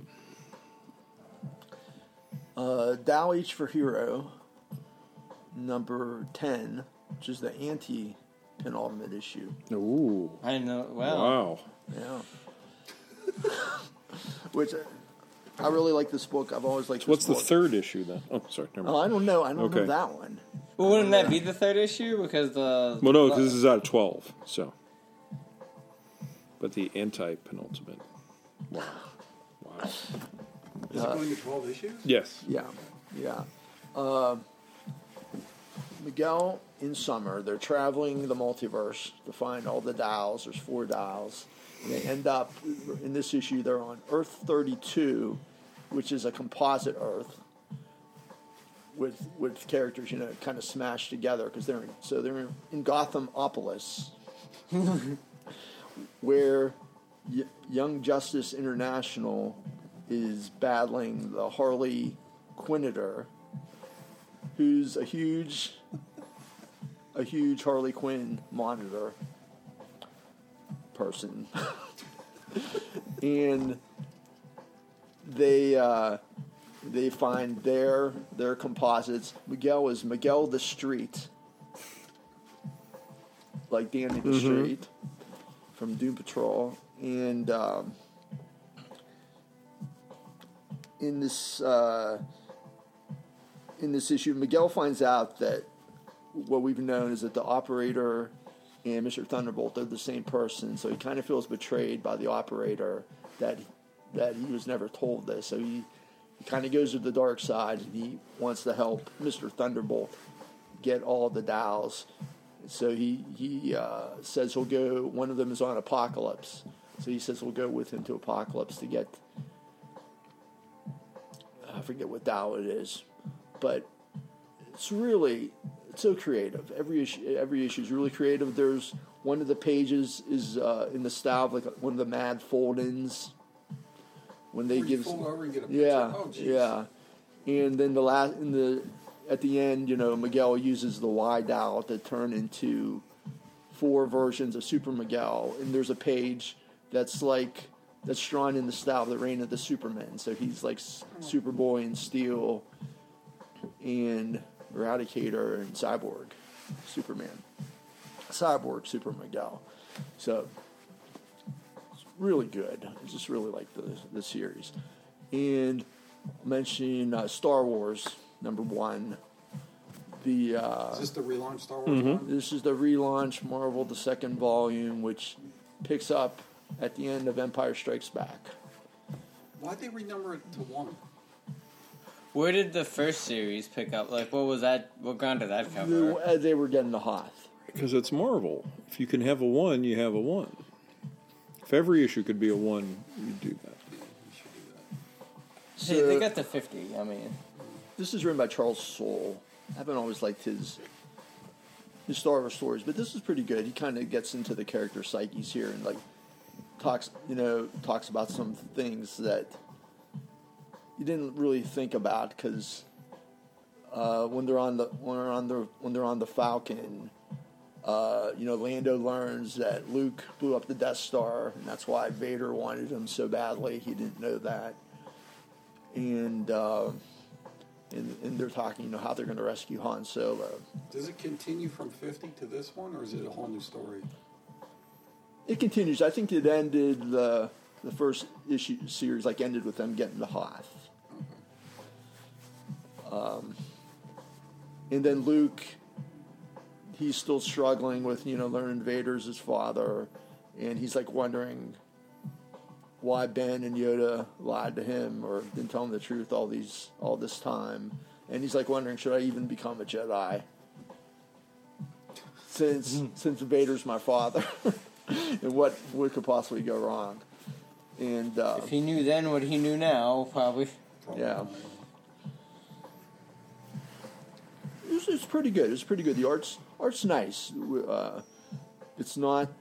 [SPEAKER 5] Dow H for Hero, number 10, which is the anti-penultimate issue.
[SPEAKER 1] Ooh.
[SPEAKER 2] I didn't know. Well,
[SPEAKER 1] Wow.
[SPEAKER 5] Yeah. Which I really like this book. I've always liked
[SPEAKER 1] What's
[SPEAKER 5] this
[SPEAKER 1] the
[SPEAKER 5] book.
[SPEAKER 1] third issue then? Oh, sorry. Never
[SPEAKER 5] Oh,
[SPEAKER 1] mind.
[SPEAKER 5] I don't know. I don't know
[SPEAKER 1] Okay.
[SPEAKER 5] that one.
[SPEAKER 2] well, wouldn't that be the third issue? Because the
[SPEAKER 1] Well, no, because this is out of 12. So, but the anti-penultimate. Wow. Wow.
[SPEAKER 3] Is it going to 12 issues?
[SPEAKER 1] Yes.
[SPEAKER 5] Yeah, yeah. Miguel and Summer, they're traveling the multiverse to find all the dials. There's 4 dials. And they end up, in this issue, they're on Earth 32, which is a composite Earth with characters, kind of smashed together because they're in Gothamopolis, where Young Justice International is battling the Harley Quinnitor, who's a huge Harley Quinn monitor person, and they find their composites. Miguel is Miguel the Street, like Danny the Street from Doom Patrol, and in this in this issue, Miguel finds out that what we've known is that the operator and Mr. Thunderbolt are the same person, so he kind of feels betrayed by the operator that he was never told this. So he kind of goes to the dark side, and he wants to help Mr. Thunderbolt get all the Dows. So he says he'll go. One of them is on Apocalypse, so he says we'll go with him to Apocalypse to get. I forget what Dow it is, but it's so creative. Every issue is really creative. There's one of the pages is in the style of like one of the Mad Fold-ins when they
[SPEAKER 3] Where you
[SPEAKER 5] give.
[SPEAKER 3] fold over and get a picture.
[SPEAKER 5] Yeah,
[SPEAKER 3] Oh, geez.
[SPEAKER 5] yeah, and then at the end, Miguel uses the Y Dow to turn into 4 versions of Super Miguel, and there's a page that's drawn in the style of the Reign of the Supermen. So he's like Superboy and Steel and Eradicator and Cyborg Superman. Cyborg Super Miguel. So it's really good. I just really like the series. And mentioning Star Wars #1.
[SPEAKER 3] Is this the relaunch Star Wars one?
[SPEAKER 5] This is the relaunch Marvel, the 2nd volume, which picks up at the end of Empire Strikes Back.
[SPEAKER 3] Why'd they renumber it to 1?
[SPEAKER 2] Where did the first series pick up? Like, what was that? What ground did that cover?
[SPEAKER 5] They were getting the Hoth.
[SPEAKER 1] Because it's Marvel. If you can have a 1, you have a 1. If every issue could be a 1, you'd do that.
[SPEAKER 3] Yeah, we should do that.
[SPEAKER 5] So,
[SPEAKER 2] Hey, they got the 50. I mean,
[SPEAKER 5] this is written by Charles Soule. I haven't always liked his Star Wars stories, but this is pretty good. He kind of gets into the character psyches here and like talks about some things that you didn't really think about because when they're on the Falcon, Lando learns that Luke blew up the Death Star, and that's why Vader wanted him so badly. He didn't know that, and they're talking, how they're going to rescue Han Solo.
[SPEAKER 3] Does it continue from 50 to this one, or is it a whole new story?
[SPEAKER 5] It continues. I think it ended the first issue series ended with them getting the Hoth. And then Luke, he's still struggling with learning Vader's his father, and he's wondering why Ben and Yoda lied to him or didn't tell him the truth all this time, and he's wondering, should I even become a Jedi since Vader's my father, and what could possibly go wrong? And
[SPEAKER 2] if he knew then what he knew now, probably.
[SPEAKER 5] yeah. It's pretty good. It's pretty good. The art's nice. It's not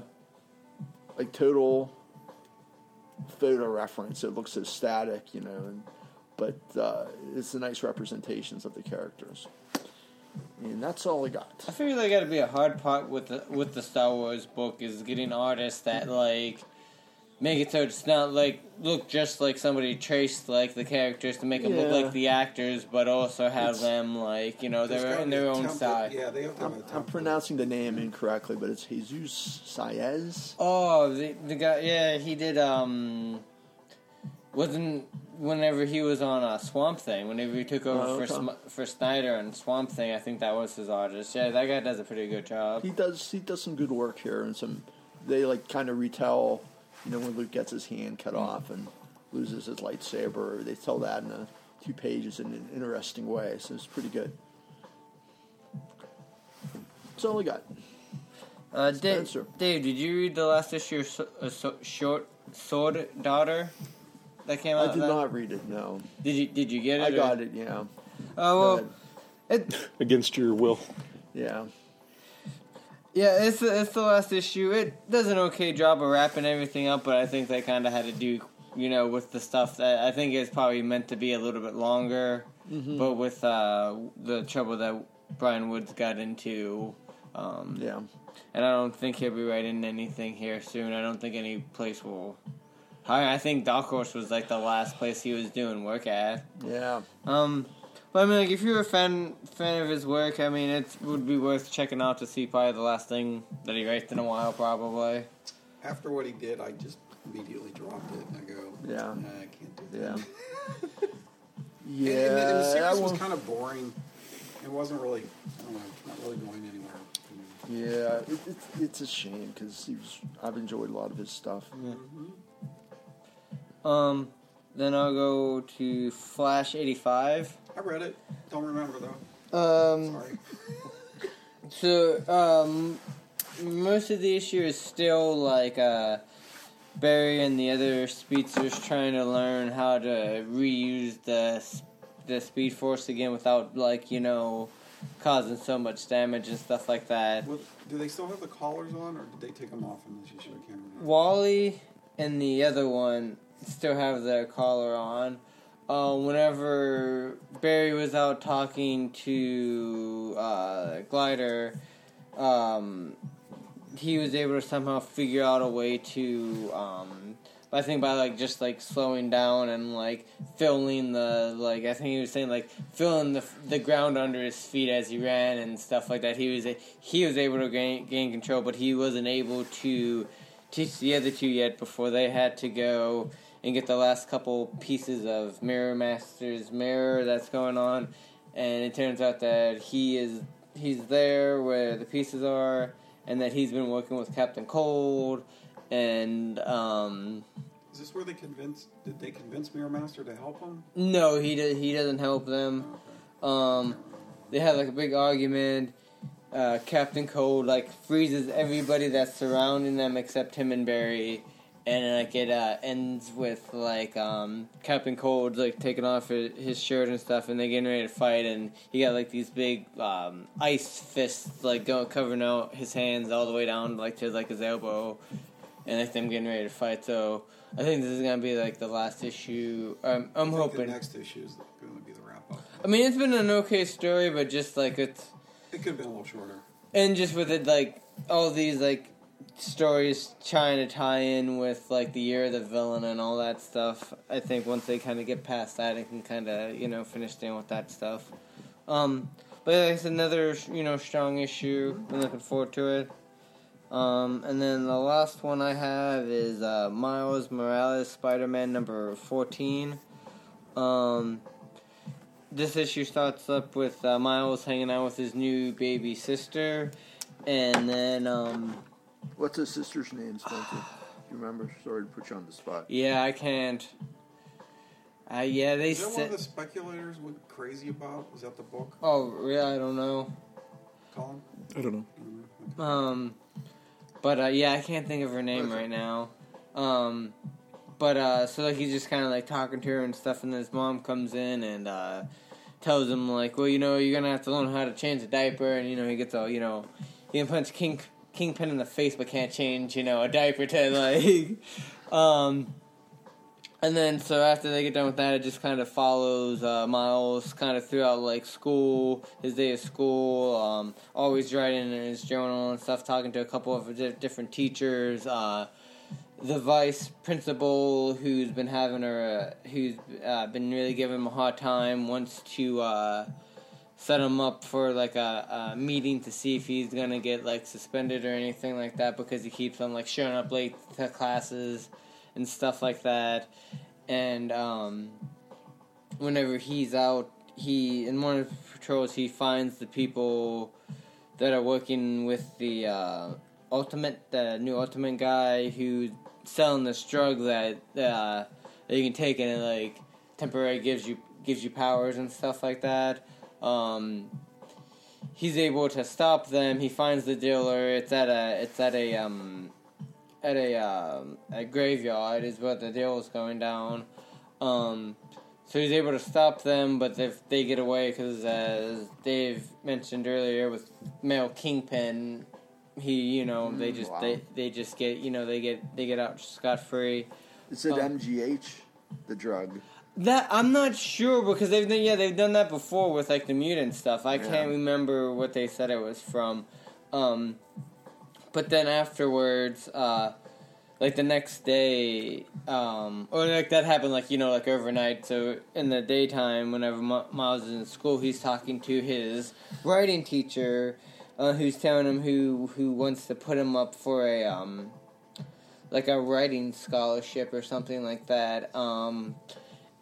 [SPEAKER 5] total photo reference. It looks so static, but it's the nice representations of the characters. And that's all I got.
[SPEAKER 2] I figure that got to be a hard part with the Star Wars book is getting artists that make it so it's not look just like somebody traced the characters to make them look like the actors, but also have them they're in their own style.
[SPEAKER 3] Yeah, they have to have a template.
[SPEAKER 5] I'm pronouncing the name incorrectly, but it's Jesus Saez.
[SPEAKER 2] Oh, the guy, yeah, he did. Wasn't whenever he was on Swamp Thing, whenever he took over for Snyder and Swamp Thing, I think that was his artist. Yeah, that guy does a pretty good job.
[SPEAKER 5] He does some good work here, and they kind of retell. When Luke gets his hand cut off and loses his lightsaber, they tell that in 2 pages in an interesting way. So it's pretty good. That's all I got.
[SPEAKER 2] Dave, did you read the last issue of Short Sword Daughter that came out?
[SPEAKER 5] I did not read it. No.
[SPEAKER 2] Did you get it?
[SPEAKER 5] I got it. Yeah.
[SPEAKER 2] Oh well,
[SPEAKER 1] Against your will.
[SPEAKER 5] Yeah.
[SPEAKER 2] Yeah, it's the last issue. It does an okay job of wrapping everything up, but I think they kind of had to do, with the stuff that I think it's probably meant to be a little bit longer. Mm-hmm. But with the trouble that Brian Woods got into,
[SPEAKER 5] yeah,
[SPEAKER 2] and I don't think he'll be writing anything here soon. I don't think any place will. I think Dark Horse was the last place he was doing work at.
[SPEAKER 5] Yeah.
[SPEAKER 2] But I mean, if you're a fan of his work, I mean, it would be worth checking out to see probably the last thing that he writes in a while, probably.
[SPEAKER 3] After what he did, I just immediately dropped it. I go,
[SPEAKER 5] yeah,
[SPEAKER 3] nah, I can't do that.
[SPEAKER 5] Yeah. Yeah,
[SPEAKER 3] and the
[SPEAKER 5] that
[SPEAKER 3] series was
[SPEAKER 5] one-
[SPEAKER 3] kind of boring. It wasn't really, I don't know, not really going anywhere.
[SPEAKER 5] Yeah, it's a shame because I've enjoyed a lot of his stuff.
[SPEAKER 2] Then I'll go to Flash 85.
[SPEAKER 3] I read it. Don't remember though. Sorry.
[SPEAKER 2] So, most of the issue is still like Barry and the other speedsters trying to learn how to reuse the Speed Force again without, like, you know, causing so much damage and stuff like that.
[SPEAKER 3] Well, do they still have the collars on, or did they take them off in this issue? I can't remember.
[SPEAKER 2] Wally and the other one still have their collar on. Whenever Barry was out talking to Glider, he was able to somehow figure out a way to, I think by like just like slowing down and like filling the, like, I think he was saying like filling the ground under his feet as he ran and stuff like that. He was able to gain control, but he wasn't able to teach the other two yet before they had to go and get the last couple pieces of Mirror Master's mirror that's going on. And it turns out that he's there where the pieces are, and that he's been working with Captain Cold, and
[SPEAKER 3] Is this where did they convince Mirror Master to help him?
[SPEAKER 2] no, he doesn't help them. They have like a big argument. Captain Cold like freezes everybody that's surrounding them except him and Barry, and like it ends with like Captain Cold like taking off his shirt and stuff, and they getting ready to fight, and he got like these big ice fists like covering out his hands all the way down like to like his elbow, and like them getting ready to fight. So I think this is gonna be like the last issue. I'm
[SPEAKER 3] I think
[SPEAKER 2] hoping.
[SPEAKER 3] the next issue is going to be the wrap up.
[SPEAKER 2] I mean, it's been an okay story, but just like
[SPEAKER 3] It could have been a little shorter.
[SPEAKER 2] and just with it like all these like stories trying to tie in with like the year of the villain and all that stuff. I think once they kind of get past that, it can kind of finish dealing with that stuff. But it's another strong issue. I'm looking forward to it. And then the last one I have is Miles Morales Spider-Man number 14. This issue starts up with Miles hanging out with his new baby sister, and then
[SPEAKER 5] What's his sister's name, Spencer? Do you remember? Sorry to put you on the spot.
[SPEAKER 2] yeah, I can't. Yeah, they
[SPEAKER 3] Is that one of the
[SPEAKER 2] said.
[SPEAKER 3] speculators went crazy about? Was that the book,
[SPEAKER 2] Oh, yeah, I don't know.
[SPEAKER 3] Colin?
[SPEAKER 1] I don't know.
[SPEAKER 2] But yeah, I can't think of her name right now. But so like he's just kind of like talking to her and stuff, and then his mom comes in and tells him like, well, you're gonna have to learn how to change a diaper, and he gets all he can punch Kingpin in the face, but can't change a diaper to like, and then so after they get done with that, it just kind of follows Miles kind of throughout like school, his day of school, always writing in his journal and stuff, talking to a couple of different teachers. The vice principal, who's been having who's been really giving him a hard time, wants to set him up for like a meeting to see if he's gonna get like suspended or anything like that because he keeps on like showing up late to classes and stuff like that. And whenever he's out, in one of the patrols, he finds the people that are working with the new Ultimate guy who's selling this drug that you can take and it like temporarily gives you powers and stuff like that. He's able to stop them. He finds the dealer. It's at a graveyard is where the deal is going down. So he's able to stop them, but they get away because, as Dave mentioned earlier, with male Kingpin, they just get out scot free.
[SPEAKER 5] Is it MGH, the drug?
[SPEAKER 2] That I'm not sure because they've done that before with like the mutant stuff. I can't remember what they said it was from. But then afterwards, like the next day, or like that happened like like overnight. So in the daytime, whenever Miles is in school, he's talking to his writing teacher, who's telling him who wants to put him up for a like a writing scholarship or something like that.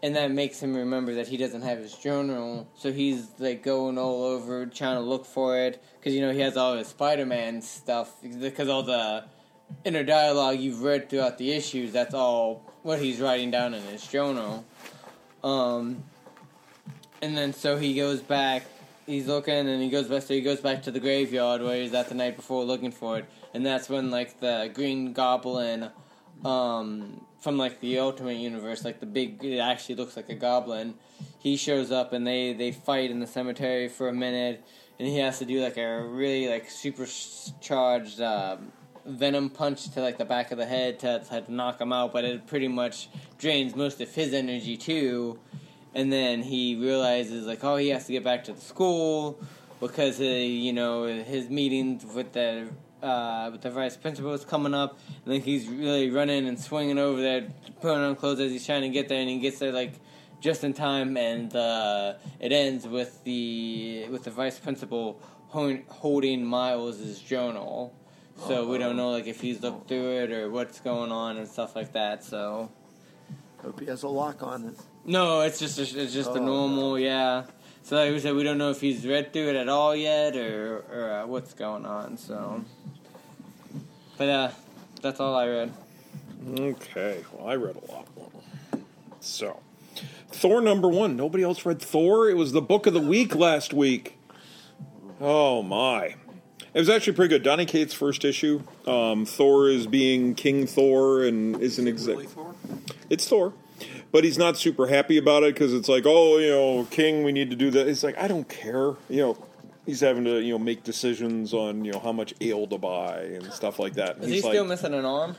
[SPEAKER 2] and that makes him remember that he doesn't have his journal. So he's like going all over trying to look for it because he has all his Spider-Man stuff because all the inner dialogue you've read throughout the issues. That's all what he's writing down in his journal. And then so he goes back. He's looking, and he goes back. So he goes back to the graveyard where he was at the night before, looking for it. And that's when like the Green Goblin, from like the Ultimate Universe, like the big, it actually looks like a goblin. He shows up, and they fight in the cemetery for a minute, and he has to do like a really like supercharged venom punch to like the back of the head to knock him out. But it pretty much drains most of his energy too. And then he realizes, like, he has to get back to the school because, his meetings with the vice principal is coming up. And then he's really running and swinging over there, putting on clothes as he's trying to get there. And he gets there, like, just in time. And it ends with the vice principal holding Miles' journal. So we don't know, like, if he's looked through it or what's going on and stuff like that. So
[SPEAKER 5] Hope he has a lock on it.
[SPEAKER 2] no, it's just a normal, yeah. So like we said, we don't know if he's read through it at all yet or what's going on. So, but that's all I read.
[SPEAKER 1] Okay, well, I read a lot more. So, Thor #1. Nobody else read Thor? It was the book of the week last week. Oh, my. It was actually pretty good. Donny Cates' first issue. Thor is being King Thor and isn't
[SPEAKER 3] Really, Thor?
[SPEAKER 1] It's Thor. But he's not super happy about it because it's like, King, we need to do that. It's like, I don't care. He's having to, make decisions on, how much ale to buy and stuff like that. And
[SPEAKER 2] Is he still missing an arm?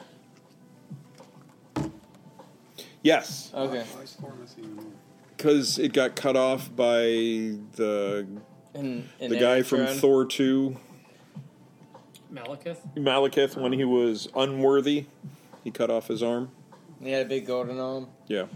[SPEAKER 1] Yes.
[SPEAKER 2] Okay.
[SPEAKER 3] Why is Thor missing an arm?
[SPEAKER 1] Because it got cut off by the
[SPEAKER 2] In
[SPEAKER 1] guy from
[SPEAKER 2] Aaron.
[SPEAKER 1] Thor 2,
[SPEAKER 4] Malekith?
[SPEAKER 1] when he was unworthy. He cut off his arm.
[SPEAKER 2] He had a big golden arm.
[SPEAKER 1] Yeah.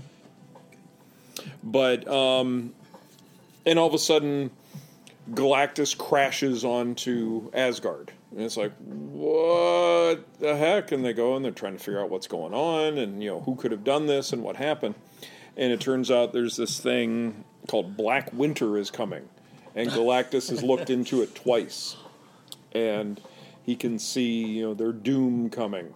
[SPEAKER 1] But, and all of a sudden, Galactus crashes onto Asgard. And it's like, what the heck? And they go and they're trying to figure out what's going on and, who could have done this and what happened. And it turns out there's this thing called Black Winter is coming. And Galactus has looked into it twice. And he can see, their doom coming.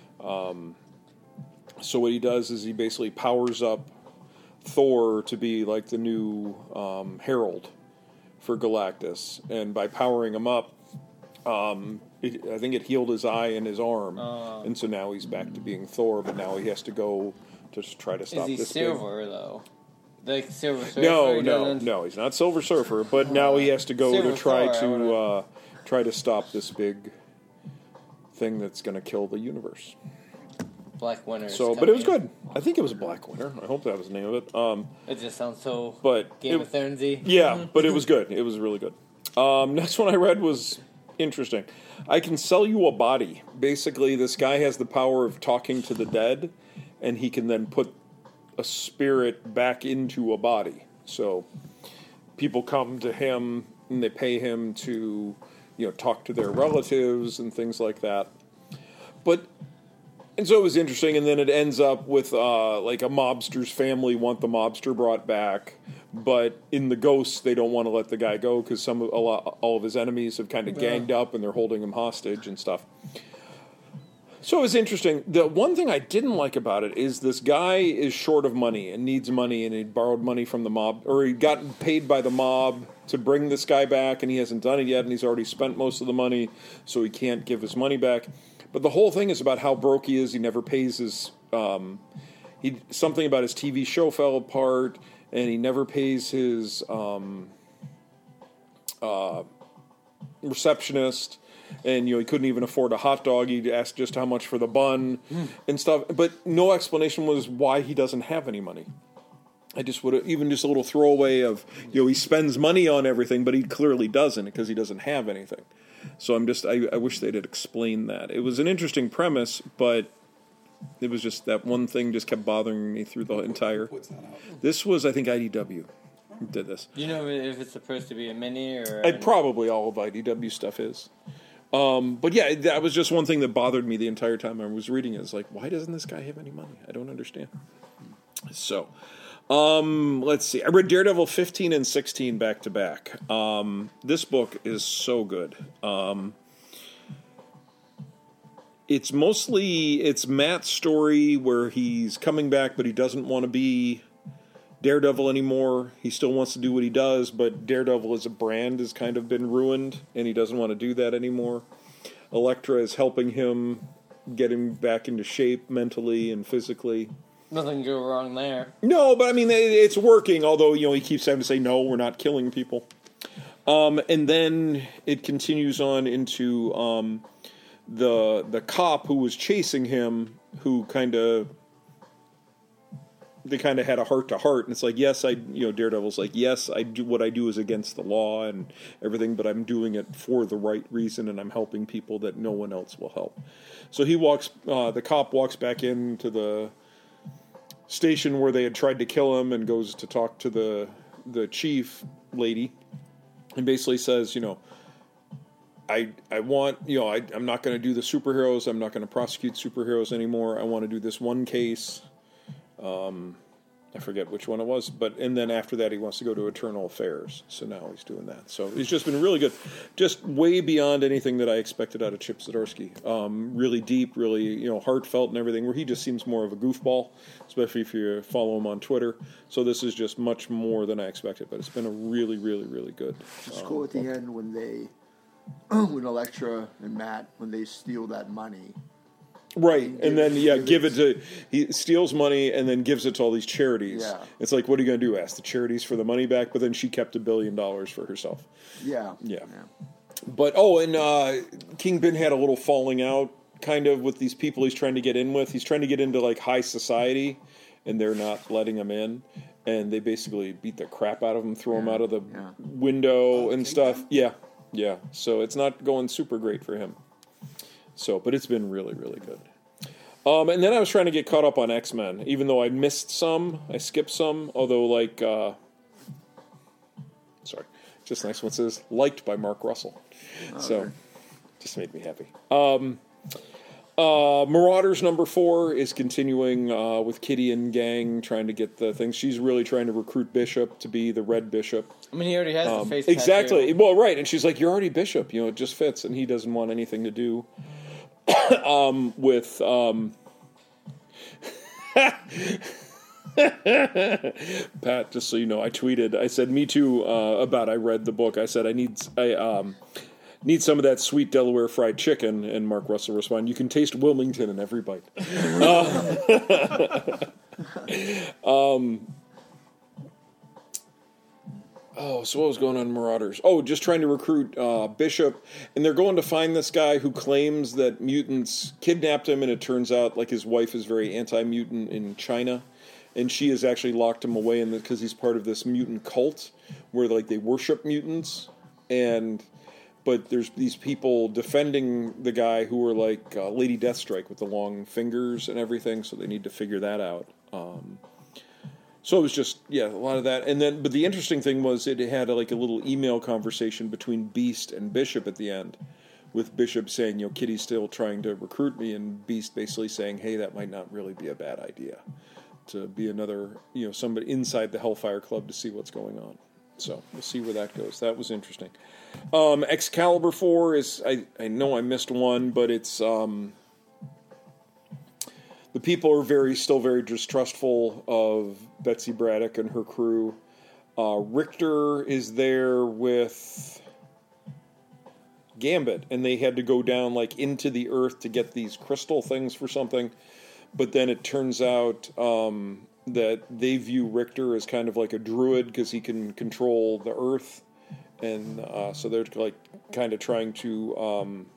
[SPEAKER 1] So what he does is he basically powers up Thor to be like the new herald for Galactus, and by powering him up, I think it healed his eye and his arm, and so now he's back to being Thor. But now he has to go to try to stop
[SPEAKER 2] Is he
[SPEAKER 1] this.
[SPEAKER 2] Silver though? Like Silver Surfer?
[SPEAKER 1] No, he's not Silver Surfer. But now he has to go
[SPEAKER 2] Silver
[SPEAKER 1] to try
[SPEAKER 2] Thor,
[SPEAKER 1] to try to stop this big thing that's going to kill the universe.
[SPEAKER 2] Black Winter.
[SPEAKER 1] So, but it was good. I think it was Black Winter. I hope that was the name of it.
[SPEAKER 2] It just sounds so
[SPEAKER 1] But
[SPEAKER 2] Game of Thrones-y.
[SPEAKER 1] Yeah, but it was good. It was really good. Next one I read was interesting. I Can Sell You a Body. Basically, this guy has the power of talking to the dead, and he can then put a spirit back into a body. So people come to him, and they pay him to, talk to their relatives and things like that. And so it was interesting, and then it ends up with like a mobster's family want the mobster brought back, but in the Ghosts they don't want to let the guy go because all of his enemies have kind of ganged up and they're holding him hostage and stuff. So it was interesting. The one thing I didn't like about it is this guy is short of money and needs money, and he borrowed money from the mob, or he got paid by the mob to bring this guy back, and he hasn't done it yet, and he's already spent most of the money, so he can't give his money back. But the whole thing is about how broke he is. He never pays his. Something about his TV show fell apart, and he never pays his receptionist. And he couldn't even afford a hot dog. He asked just how much for the bun and stuff. But no explanation was why he doesn't have any money. I just would have, even just a little throwaway of he spends money on everything, but he clearly doesn't because he doesn't have anything. So I wish they'd explained that. It was an interesting premise, but it was just that one thing just kept bothering me through the entire.
[SPEAKER 3] What's that out?
[SPEAKER 1] This was, I think, IDW did this.
[SPEAKER 2] Do you know if it's supposed to be a mini or?
[SPEAKER 1] Probably all of IDW stuff is. But yeah, that was just one thing that bothered me the entire time I was reading it. It's like, why doesn't this guy have any money? I don't understand. So, let's see. I read Daredevil 15 and 16 back to back. This book is so good. It's Matt's story where he's coming back, but he doesn't want to be Daredevil anymore. He still wants to do what he does, but Daredevil as a brand has kind of been ruined, and he doesn't want to do that anymore. Elektra is helping him get him back into shape mentally and physically.
[SPEAKER 2] Nothing can go wrong there.
[SPEAKER 1] No, but I mean, it's working, although, he keeps having to say, no, we're not killing people. And then it continues on into the cop who was chasing him, who they kind of had a heart-to-heart, and it's like, yes, Daredevil's like, yes, I do what I do is against the law and everything, but I'm doing it for the right reason, and I'm helping people that no one else will help. So the cop walks back into the station where they had tried to kill him and goes to talk to the chief lady, and basically says, I want, I'm not going to do the superheroes, I'm not going to prosecute superheroes anymore, I want to do this one case. I forget which one it was, and then after that he wants to go to Eternal Affairs, so now he's doing that. So he's just been really good, just way beyond anything that I expected out of Chip Zdarsky. Really deep, really heartfelt and everything, where he just seems more of a goofball, especially if you follow him on Twitter. So this is just much more than I expected, but it's been a really, really, really good.
[SPEAKER 5] It's cool at the end when when Elektra and Matt, when they steal that money.
[SPEAKER 1] Right, and then he steals money and then gives it to all these charities.
[SPEAKER 5] Yeah.
[SPEAKER 1] It's like, what are you going to do? Ask the charities for the money back? But then she kept $1 billion for herself.
[SPEAKER 5] Yeah.
[SPEAKER 1] But and Kingpin had a little falling out kind of with these people he's trying to get in with. He's trying to get into like high society, and they're not letting him in. And they basically beat the crap out of him, throw him out of the window and stuff. Yeah. So it's not going super great for him. So, but it's been really, really good. And then I was trying to get caught up on X-Men, even though I missed some, I skipped some, although just nice one says, liked by Mark Russell. So, just made me happy. Marauders number 4 is continuing with Kitty and gang, trying to get the things. She's really trying to recruit Bishop to be the Red Bishop.
[SPEAKER 2] I mean, he already has the face
[SPEAKER 1] exactly.
[SPEAKER 2] tattoo.
[SPEAKER 1] Well, right, and she's like, "You're already Bishop. It just fits." And he doesn't want anything to do with. Pat, just so you know, I tweeted. I said, "Me too." I read the book. I said, I need some of that sweet Delaware fried chicken. And Mark Russell responded, "You can taste Wilmington in every bite." So what was going on in Marauders? Just trying to recruit Bishop, and they're going to find this guy who claims that mutants kidnapped him, and it turns out like his wife is very anti-mutant in China, and she has actually locked him away because he's part of this mutant cult where like they worship mutants, but there's these people defending the guy who are like Lady Deathstrike with the long fingers and everything, so they need to figure that out. So it was just, a lot of that. And then, but the interesting thing was it had like a little email conversation between Beast and Bishop at the end, with Bishop saying, Kitty's still trying to recruit me, and Beast basically saying, hey, that might not really be a bad idea to be another, somebody inside the Hellfire Club to see what's going on. So we'll see where that goes. That was interesting. Excalibur 4 is, I know I missed one, but it's, the people are still very distrustful of Betsy Braddock and her crew. Richter is there with Gambit, and they had to go down like into the earth to get these crystal things for something. But then it turns out that they view Richter as kind of like a druid because he can control the earth, and so they're like kind of trying to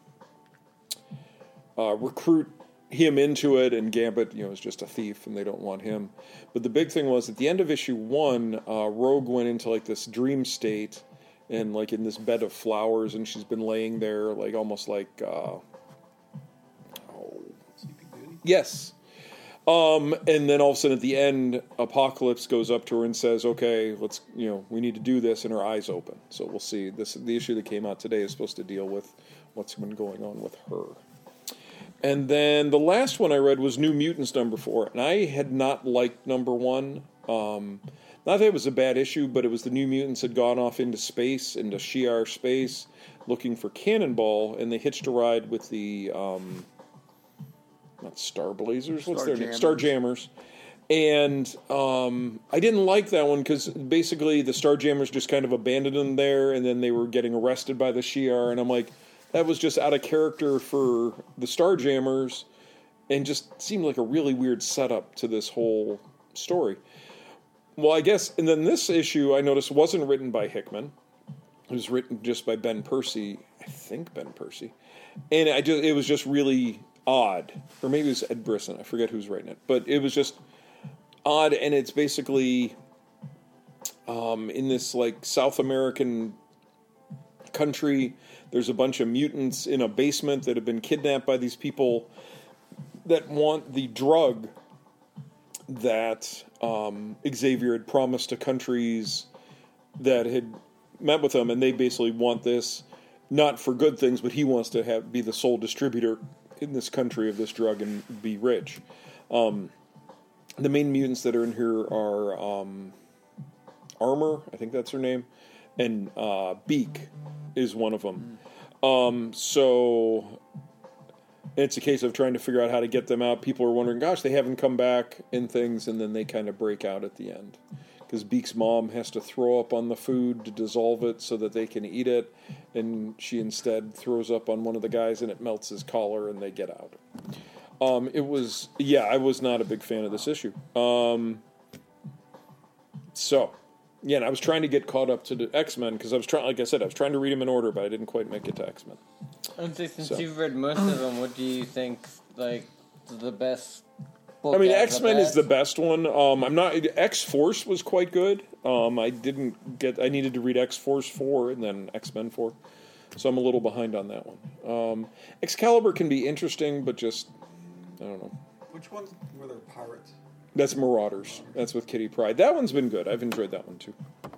[SPEAKER 1] recruit him into it, and Gambit, is just a thief, and they don't want him. But the big thing was, at the end of issue 1, Rogue went into, like, this dream state, and, like, in this bed of flowers, and she's been laying there, like, almost like, yes. And then all of a sudden, at the end, Apocalypse goes up to her and says, okay, let's, we need to do this, and her eyes open. So we'll see. The issue that came out today is supposed to deal with what's been going on with her. And then the last one I read was New Mutants #4, and I had not liked #1. Not that it was a bad issue, but it was the New Mutants had gone off into space, into Shi'ar space, looking for Cannonball, and they hitched a ride with the, not Star Blazers, what's their name? Starjammers. And I didn't like that one because basically the Starjammers just kind of abandoned them there, and then they were getting arrested by the Shi'ar, and I'm like, that was just out of character for the Starjammers, and just seemed like a really weird setup to this whole story. Well, I guess, and then this issue I noticed wasn't written by Hickman. It was written just by Ben Percy, I think Ben Percy, and it was just really odd, or maybe it was Ed Brisson. I forget who's writing it, but it was just odd, and it's basically in this like South American country. There's a bunch of mutants in a basement that have been kidnapped by these people that want the drug that Xavier had promised to countries that had met with him, and they basically want this not for good things, but he wants to be the sole distributor in this country of this drug and be rich. The main mutants that are in here are Armor, I think that's her name, and Beak is one of them. So it's a case of trying to figure out how to get them out. People are wondering, gosh, they haven't come back and things, and then they kind of break out at the end. Because Beak's mom has to throw up on the food to dissolve it so that they can eat it, and she instead throws up on one of the guys and it melts his collar and they get out. I was not a big fan of this issue. And I was trying to get caught up to the X-Men because I was trying to read them in order, but I didn't quite make it to X-Men.
[SPEAKER 2] Since you've read most of them, what do you think, like, the best book?
[SPEAKER 1] I mean, X-Men is the best one. X-Force was quite good. I needed to read X-Force 4 and then X-Men 4. So I'm a little behind on that one. Excalibur can be interesting, but just, I don't know.
[SPEAKER 3] Which ones were there pirates?
[SPEAKER 1] That's Marauders. That's with Kitty Pryde. That one's been good. I've enjoyed that one too.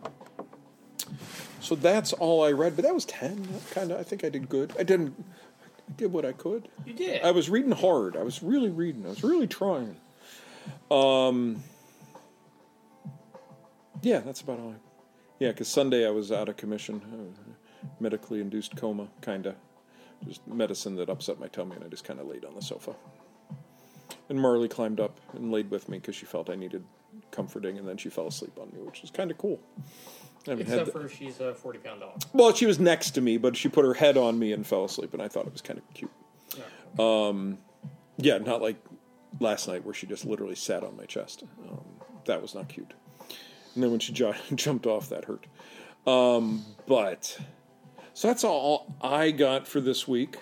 [SPEAKER 1] So that's all I read, but that was 10. I think I did good. I did what I could.
[SPEAKER 4] You did.
[SPEAKER 1] I was reading hard. I was really reading. I was really trying. That's about all. Because Sunday I was out of commission. Medically induced coma, kind of. Just medicine that upset my tummy, and I just kind of laid on the sofa. And Marley climbed up and laid with me because she felt I needed comforting, and then she fell asleep on me, which is kind of cool.
[SPEAKER 4] Except for she's a 40-pound dog.
[SPEAKER 1] Well, she was next to me, but she put her head on me and fell asleep, and I thought it was kind of cute.
[SPEAKER 4] Yeah.
[SPEAKER 1] Not like last night where she just literally sat on my chest. That was not cute. And then when she jumped off, that hurt. So that's all I got for this week.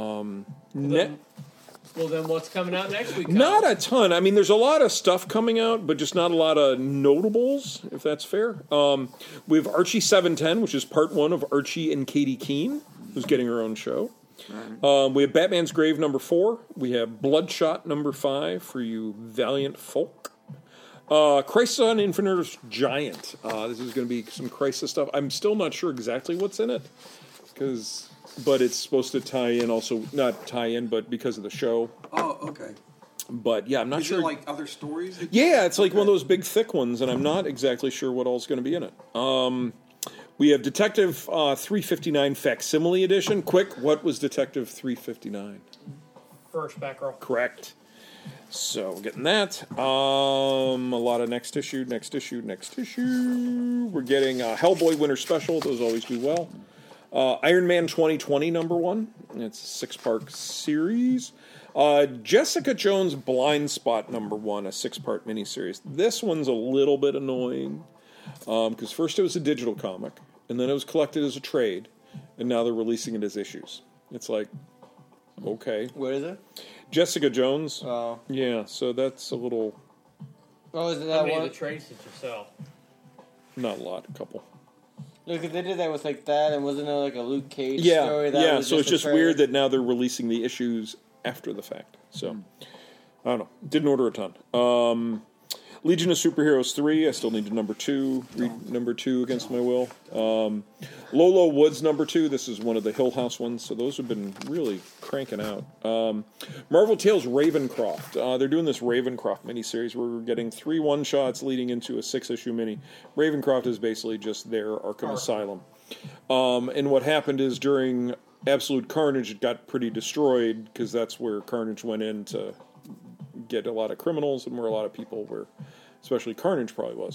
[SPEAKER 4] Well, then what's coming out next week?
[SPEAKER 1] Not a ton. I mean, there's a lot of stuff coming out, but just not a lot of notables, if that's fair. We have Archie 710, which is part 1 of Archie and Katie Keene, who's getting her own show. We have Batman's Grave #4. We have Bloodshot #5 for you valiant folk. Crisis on Infinite Earth's Giant. This is going to be some Crisis stuff. I'm still not sure exactly what's in it, but it's supposed to tie in also, not tie in, but because of the show.
[SPEAKER 3] Oh, okay.
[SPEAKER 1] But yeah, I'm not sure.
[SPEAKER 3] Is it like other stories?
[SPEAKER 1] Yeah, it's like one of those big thick ones, and I'm not exactly sure what all's going to be in it. We have Detective 359 Facsimile Edition. Quick, what was Detective 359?
[SPEAKER 4] First Batgirl.
[SPEAKER 1] Correct. So we're getting that. A lot of next issue. We're getting Hellboy Winter Special. Those always do well. Iron Man 2020 #1. It's a 6-part series. Jessica Jones Blind Spot #1, a 6-part miniseries. This one's a little bit annoying because first it was a digital comic, and then it was collected as a trade, and now they're releasing it as issues. It's like, okay.
[SPEAKER 2] What is it?
[SPEAKER 1] Jessica Jones.
[SPEAKER 2] Oh.
[SPEAKER 1] Yeah, so that's a little...
[SPEAKER 2] Oh, is it
[SPEAKER 4] How
[SPEAKER 2] that
[SPEAKER 4] many
[SPEAKER 2] one?
[SPEAKER 4] of the trades did you sell?
[SPEAKER 1] Not a lot, a couple.
[SPEAKER 2] Look, if they did that with like that, and wasn't there like a Luke Cage story?
[SPEAKER 1] Yeah,
[SPEAKER 2] Was
[SPEAKER 1] so it's just
[SPEAKER 2] a trailer?
[SPEAKER 1] weird that now they're releasing the issues after the fact. So, I don't know. Didn't order a ton. Legion of Superheroes 3, I still need to read number 2 against my will. Lolo Woods number 2, this is one of the Hill House ones, so those have been really cranking out. Marvel Tales Ravencroft, they're doing this Ravencroft miniseries where we're getting 3 one-shots leading into a 6-issue mini. Ravencroft is basically just their Arkham Asylum. And what happened is during Absolute Carnage, it got pretty destroyed, because that's where Carnage went in to get a lot of criminals and where a lot of people were, especially Carnage probably was.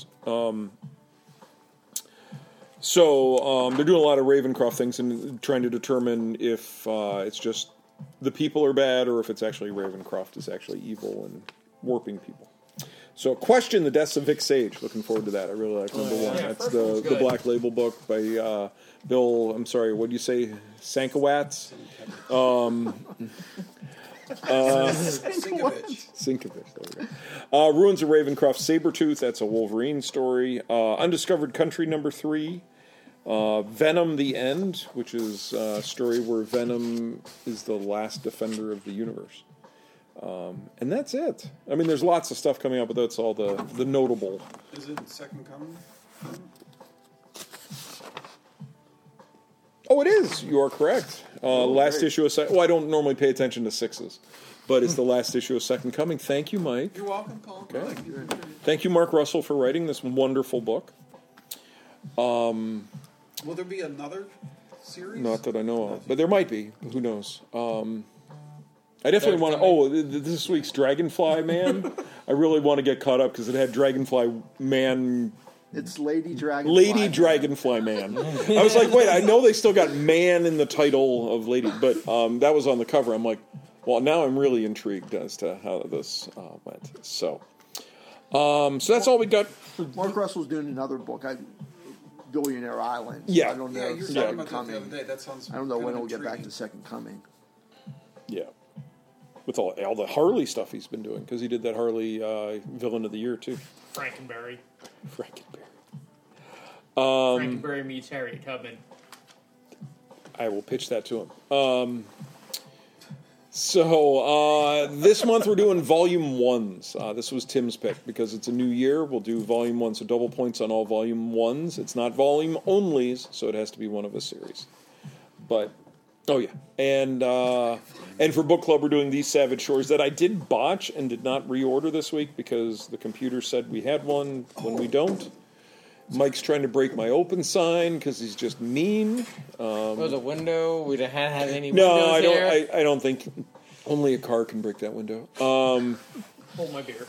[SPEAKER 1] So they're doing a lot of Ravencroft things and trying to determine if it's just the people are bad or if it's actually Ravencroft is actually evil and warping people. So Question, The Deaths of Vic Sage. Looking forward to that. I really like number 1.
[SPEAKER 4] Yeah,
[SPEAKER 1] That's the Black Label book by Bill, I'm sorry, what do you say? Sankowatz? Sinkovich. There we go. Ruins of Ravencroft, Sabretooth. That's a Wolverine story. Undiscovered Country number 3. Venom: The End, which is a story where Venom is the last defender of the universe. And that's it. I mean, there's lots of stuff coming up, but that's all the notable.
[SPEAKER 3] Is it Second Coming?
[SPEAKER 1] Oh, it is. You are correct. Last issue of Well, I don't normally pay attention to 6s, but it's the last issue of Second Coming. Thank you, Mike.
[SPEAKER 3] You're welcome, Colin.
[SPEAKER 1] Okay. Thank you, Mark Russell, for writing this wonderful book.
[SPEAKER 3] Will there be another series?
[SPEAKER 1] Not that I know of, but there might be. Who knows? I definitely want to. Oh, this week's Dragonfly Man. I really want to get caught up because it had Dragonfly Man.
[SPEAKER 5] It's Lady Dragonfly.
[SPEAKER 1] Lady Dragonfly Man. I was like, wait, I know they still got man in the title of Lady, but that was on the cover. I'm like, well, now I'm really intrigued as to how this went. So that's all we got.
[SPEAKER 5] Mark Russell's doing another book, Billionaire Island. So
[SPEAKER 1] Yeah.
[SPEAKER 5] I don't know
[SPEAKER 3] Yeah,
[SPEAKER 5] if
[SPEAKER 3] you were
[SPEAKER 5] Second
[SPEAKER 3] talking about that
[SPEAKER 5] Coming.
[SPEAKER 3] the other day. That sounds.
[SPEAKER 5] I don't know
[SPEAKER 3] kind
[SPEAKER 5] when
[SPEAKER 3] of
[SPEAKER 5] he'll get back
[SPEAKER 3] intriguing.
[SPEAKER 5] to Second Coming.
[SPEAKER 1] Yeah. With all the Harley stuff he's been doing, because he did that Harley Villain of the Year, too.
[SPEAKER 4] Frankenberry. Frankenberry meets Harriet Tubman.
[SPEAKER 1] I will pitch that to him. So this month we're doing Volume 1s. This was Tim's pick, because it's a new year. We'll do Volume 1, so double points on all Volume 1s. It's not Volume Onlys, so it has to be one of a series. But, oh yeah. And for Book Club, we're doing These Savage Shores that I did botch and did not reorder this week because the computer said we had one when we don't. Mike's trying to break my open sign because he's just mean.
[SPEAKER 2] Was a window? We didn't have any
[SPEAKER 1] No,
[SPEAKER 2] windows
[SPEAKER 1] I don't.
[SPEAKER 2] here?
[SPEAKER 1] I don't think only a car can break that window.
[SPEAKER 4] Hold my beer.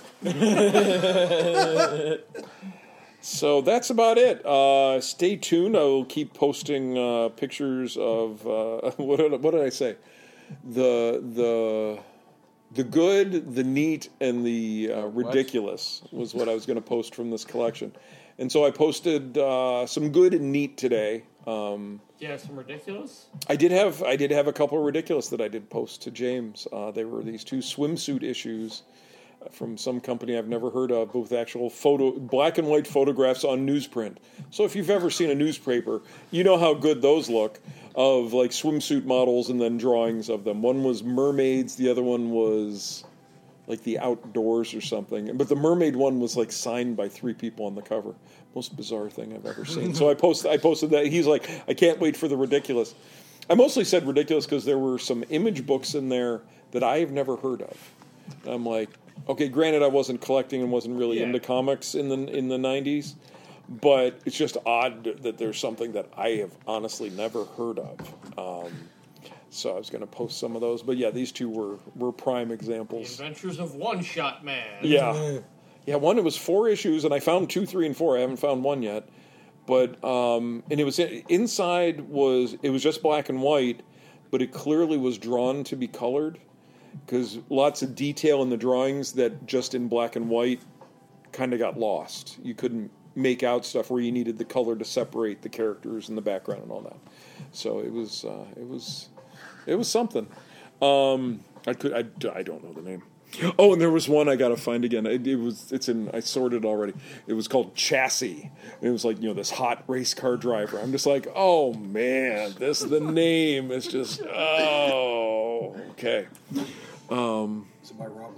[SPEAKER 1] So that's about it. Stay tuned. I will keep posting pictures of what did I say? The good, the neat, and the ridiculous was what I was going to post from this collection. And so I posted some good and neat today.
[SPEAKER 4] Yeah, some ridiculous.
[SPEAKER 1] I did have a couple of ridiculous that I did post to James. They were these 2 swimsuit issues from some company I've never heard of, but with actual black and white photographs on newsprint. So if you've ever seen a newspaper, you know how good those look, of like swimsuit models and then drawings of them. One was mermaids, the other one was like the outdoors or something. But the mermaid one was like signed by 3 people on the cover. Most bizarre thing I've ever seen. So I posted that. He's like, I can't wait for the ridiculous. I mostly said ridiculous because there were some image books in there that I have never heard of. And I'm like, okay, granted I wasn't collecting and wasn't really into comics in the 90s, but it's just odd that there's something that I have honestly never heard of. So I was going to post some of those, but yeah, these 2 were prime
[SPEAKER 4] The
[SPEAKER 1] examples.
[SPEAKER 4] Adventures of One Shot Man.
[SPEAKER 1] Yeah, one, it was 4 issues, and I found 2, 3, and 4. I haven't found one yet, but and it was inside it was just black and white, but it clearly was drawn to be colored because lots of detail in the drawings that just in black and white kind of got lost. You couldn't make out stuff where you needed the color to separate the characters and the background and all that. So it was something. I don't know the name. Oh, and there was one I got to find again. I sorted it already. It was called Chassis. And it was like, this hot race car driver. I'm just like, oh man, the name is just, oh, okay.
[SPEAKER 3] Is it by Rob Liefeld?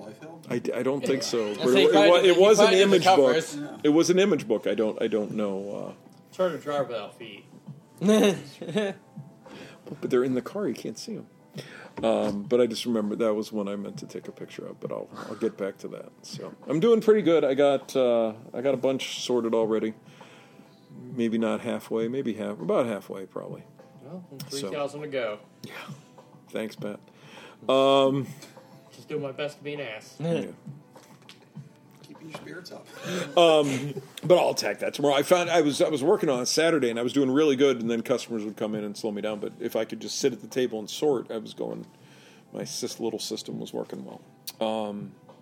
[SPEAKER 1] I don't think so. But
[SPEAKER 2] say
[SPEAKER 1] it was an
[SPEAKER 2] he
[SPEAKER 1] image
[SPEAKER 2] probably
[SPEAKER 1] book.
[SPEAKER 2] did the covers.
[SPEAKER 1] It was an image book. I don't know.
[SPEAKER 4] It's hard to drive without feet.
[SPEAKER 1] But they're in the car. You can't see them. But I just remember that was one I meant to take a picture of. But I'll get back to that. So I'm doing pretty good. I got a bunch sorted already. Maybe not halfway. Maybe about halfway probably.
[SPEAKER 4] Well, 3,000 to go.
[SPEAKER 1] Yeah. Thanks, Pat.
[SPEAKER 4] Just doing my best to be an ass.
[SPEAKER 1] Yeah.
[SPEAKER 3] Keeping your spirits up.
[SPEAKER 1] But I'll attack that tomorrow. I found I was working on it Saturday and I was doing really good, and then customers would come in and slow me down. But if I could just sit at the table and sort, I was going. My little system was working well.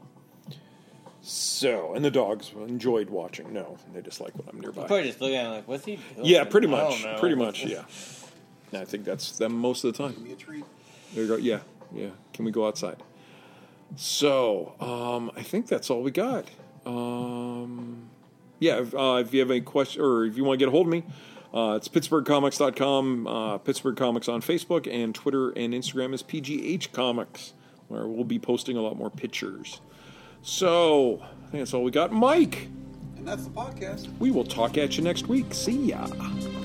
[SPEAKER 1] So, and the dogs enjoyed watching. No, they just like when I'm nearby.
[SPEAKER 2] Probably just looking at him like, what's he doing?
[SPEAKER 1] Yeah, pretty
[SPEAKER 2] I
[SPEAKER 1] much.
[SPEAKER 2] don't know.
[SPEAKER 1] Pretty much, yeah. And I think that's them most of the
[SPEAKER 3] Give
[SPEAKER 1] time.
[SPEAKER 3] me a treat.
[SPEAKER 1] There you go. Yeah. Can we go outside? So, I think that's all we got. If you have any questions or if you want to get a hold of me, it's PittsburghComics.com, Pittsburgh Comics on Facebook, and Twitter and Instagram is PGH Comics, where we'll be posting a lot more pictures. So, I think that's all we got. Mike,
[SPEAKER 3] And that's the podcast.
[SPEAKER 1] we will talk at you next week. See ya.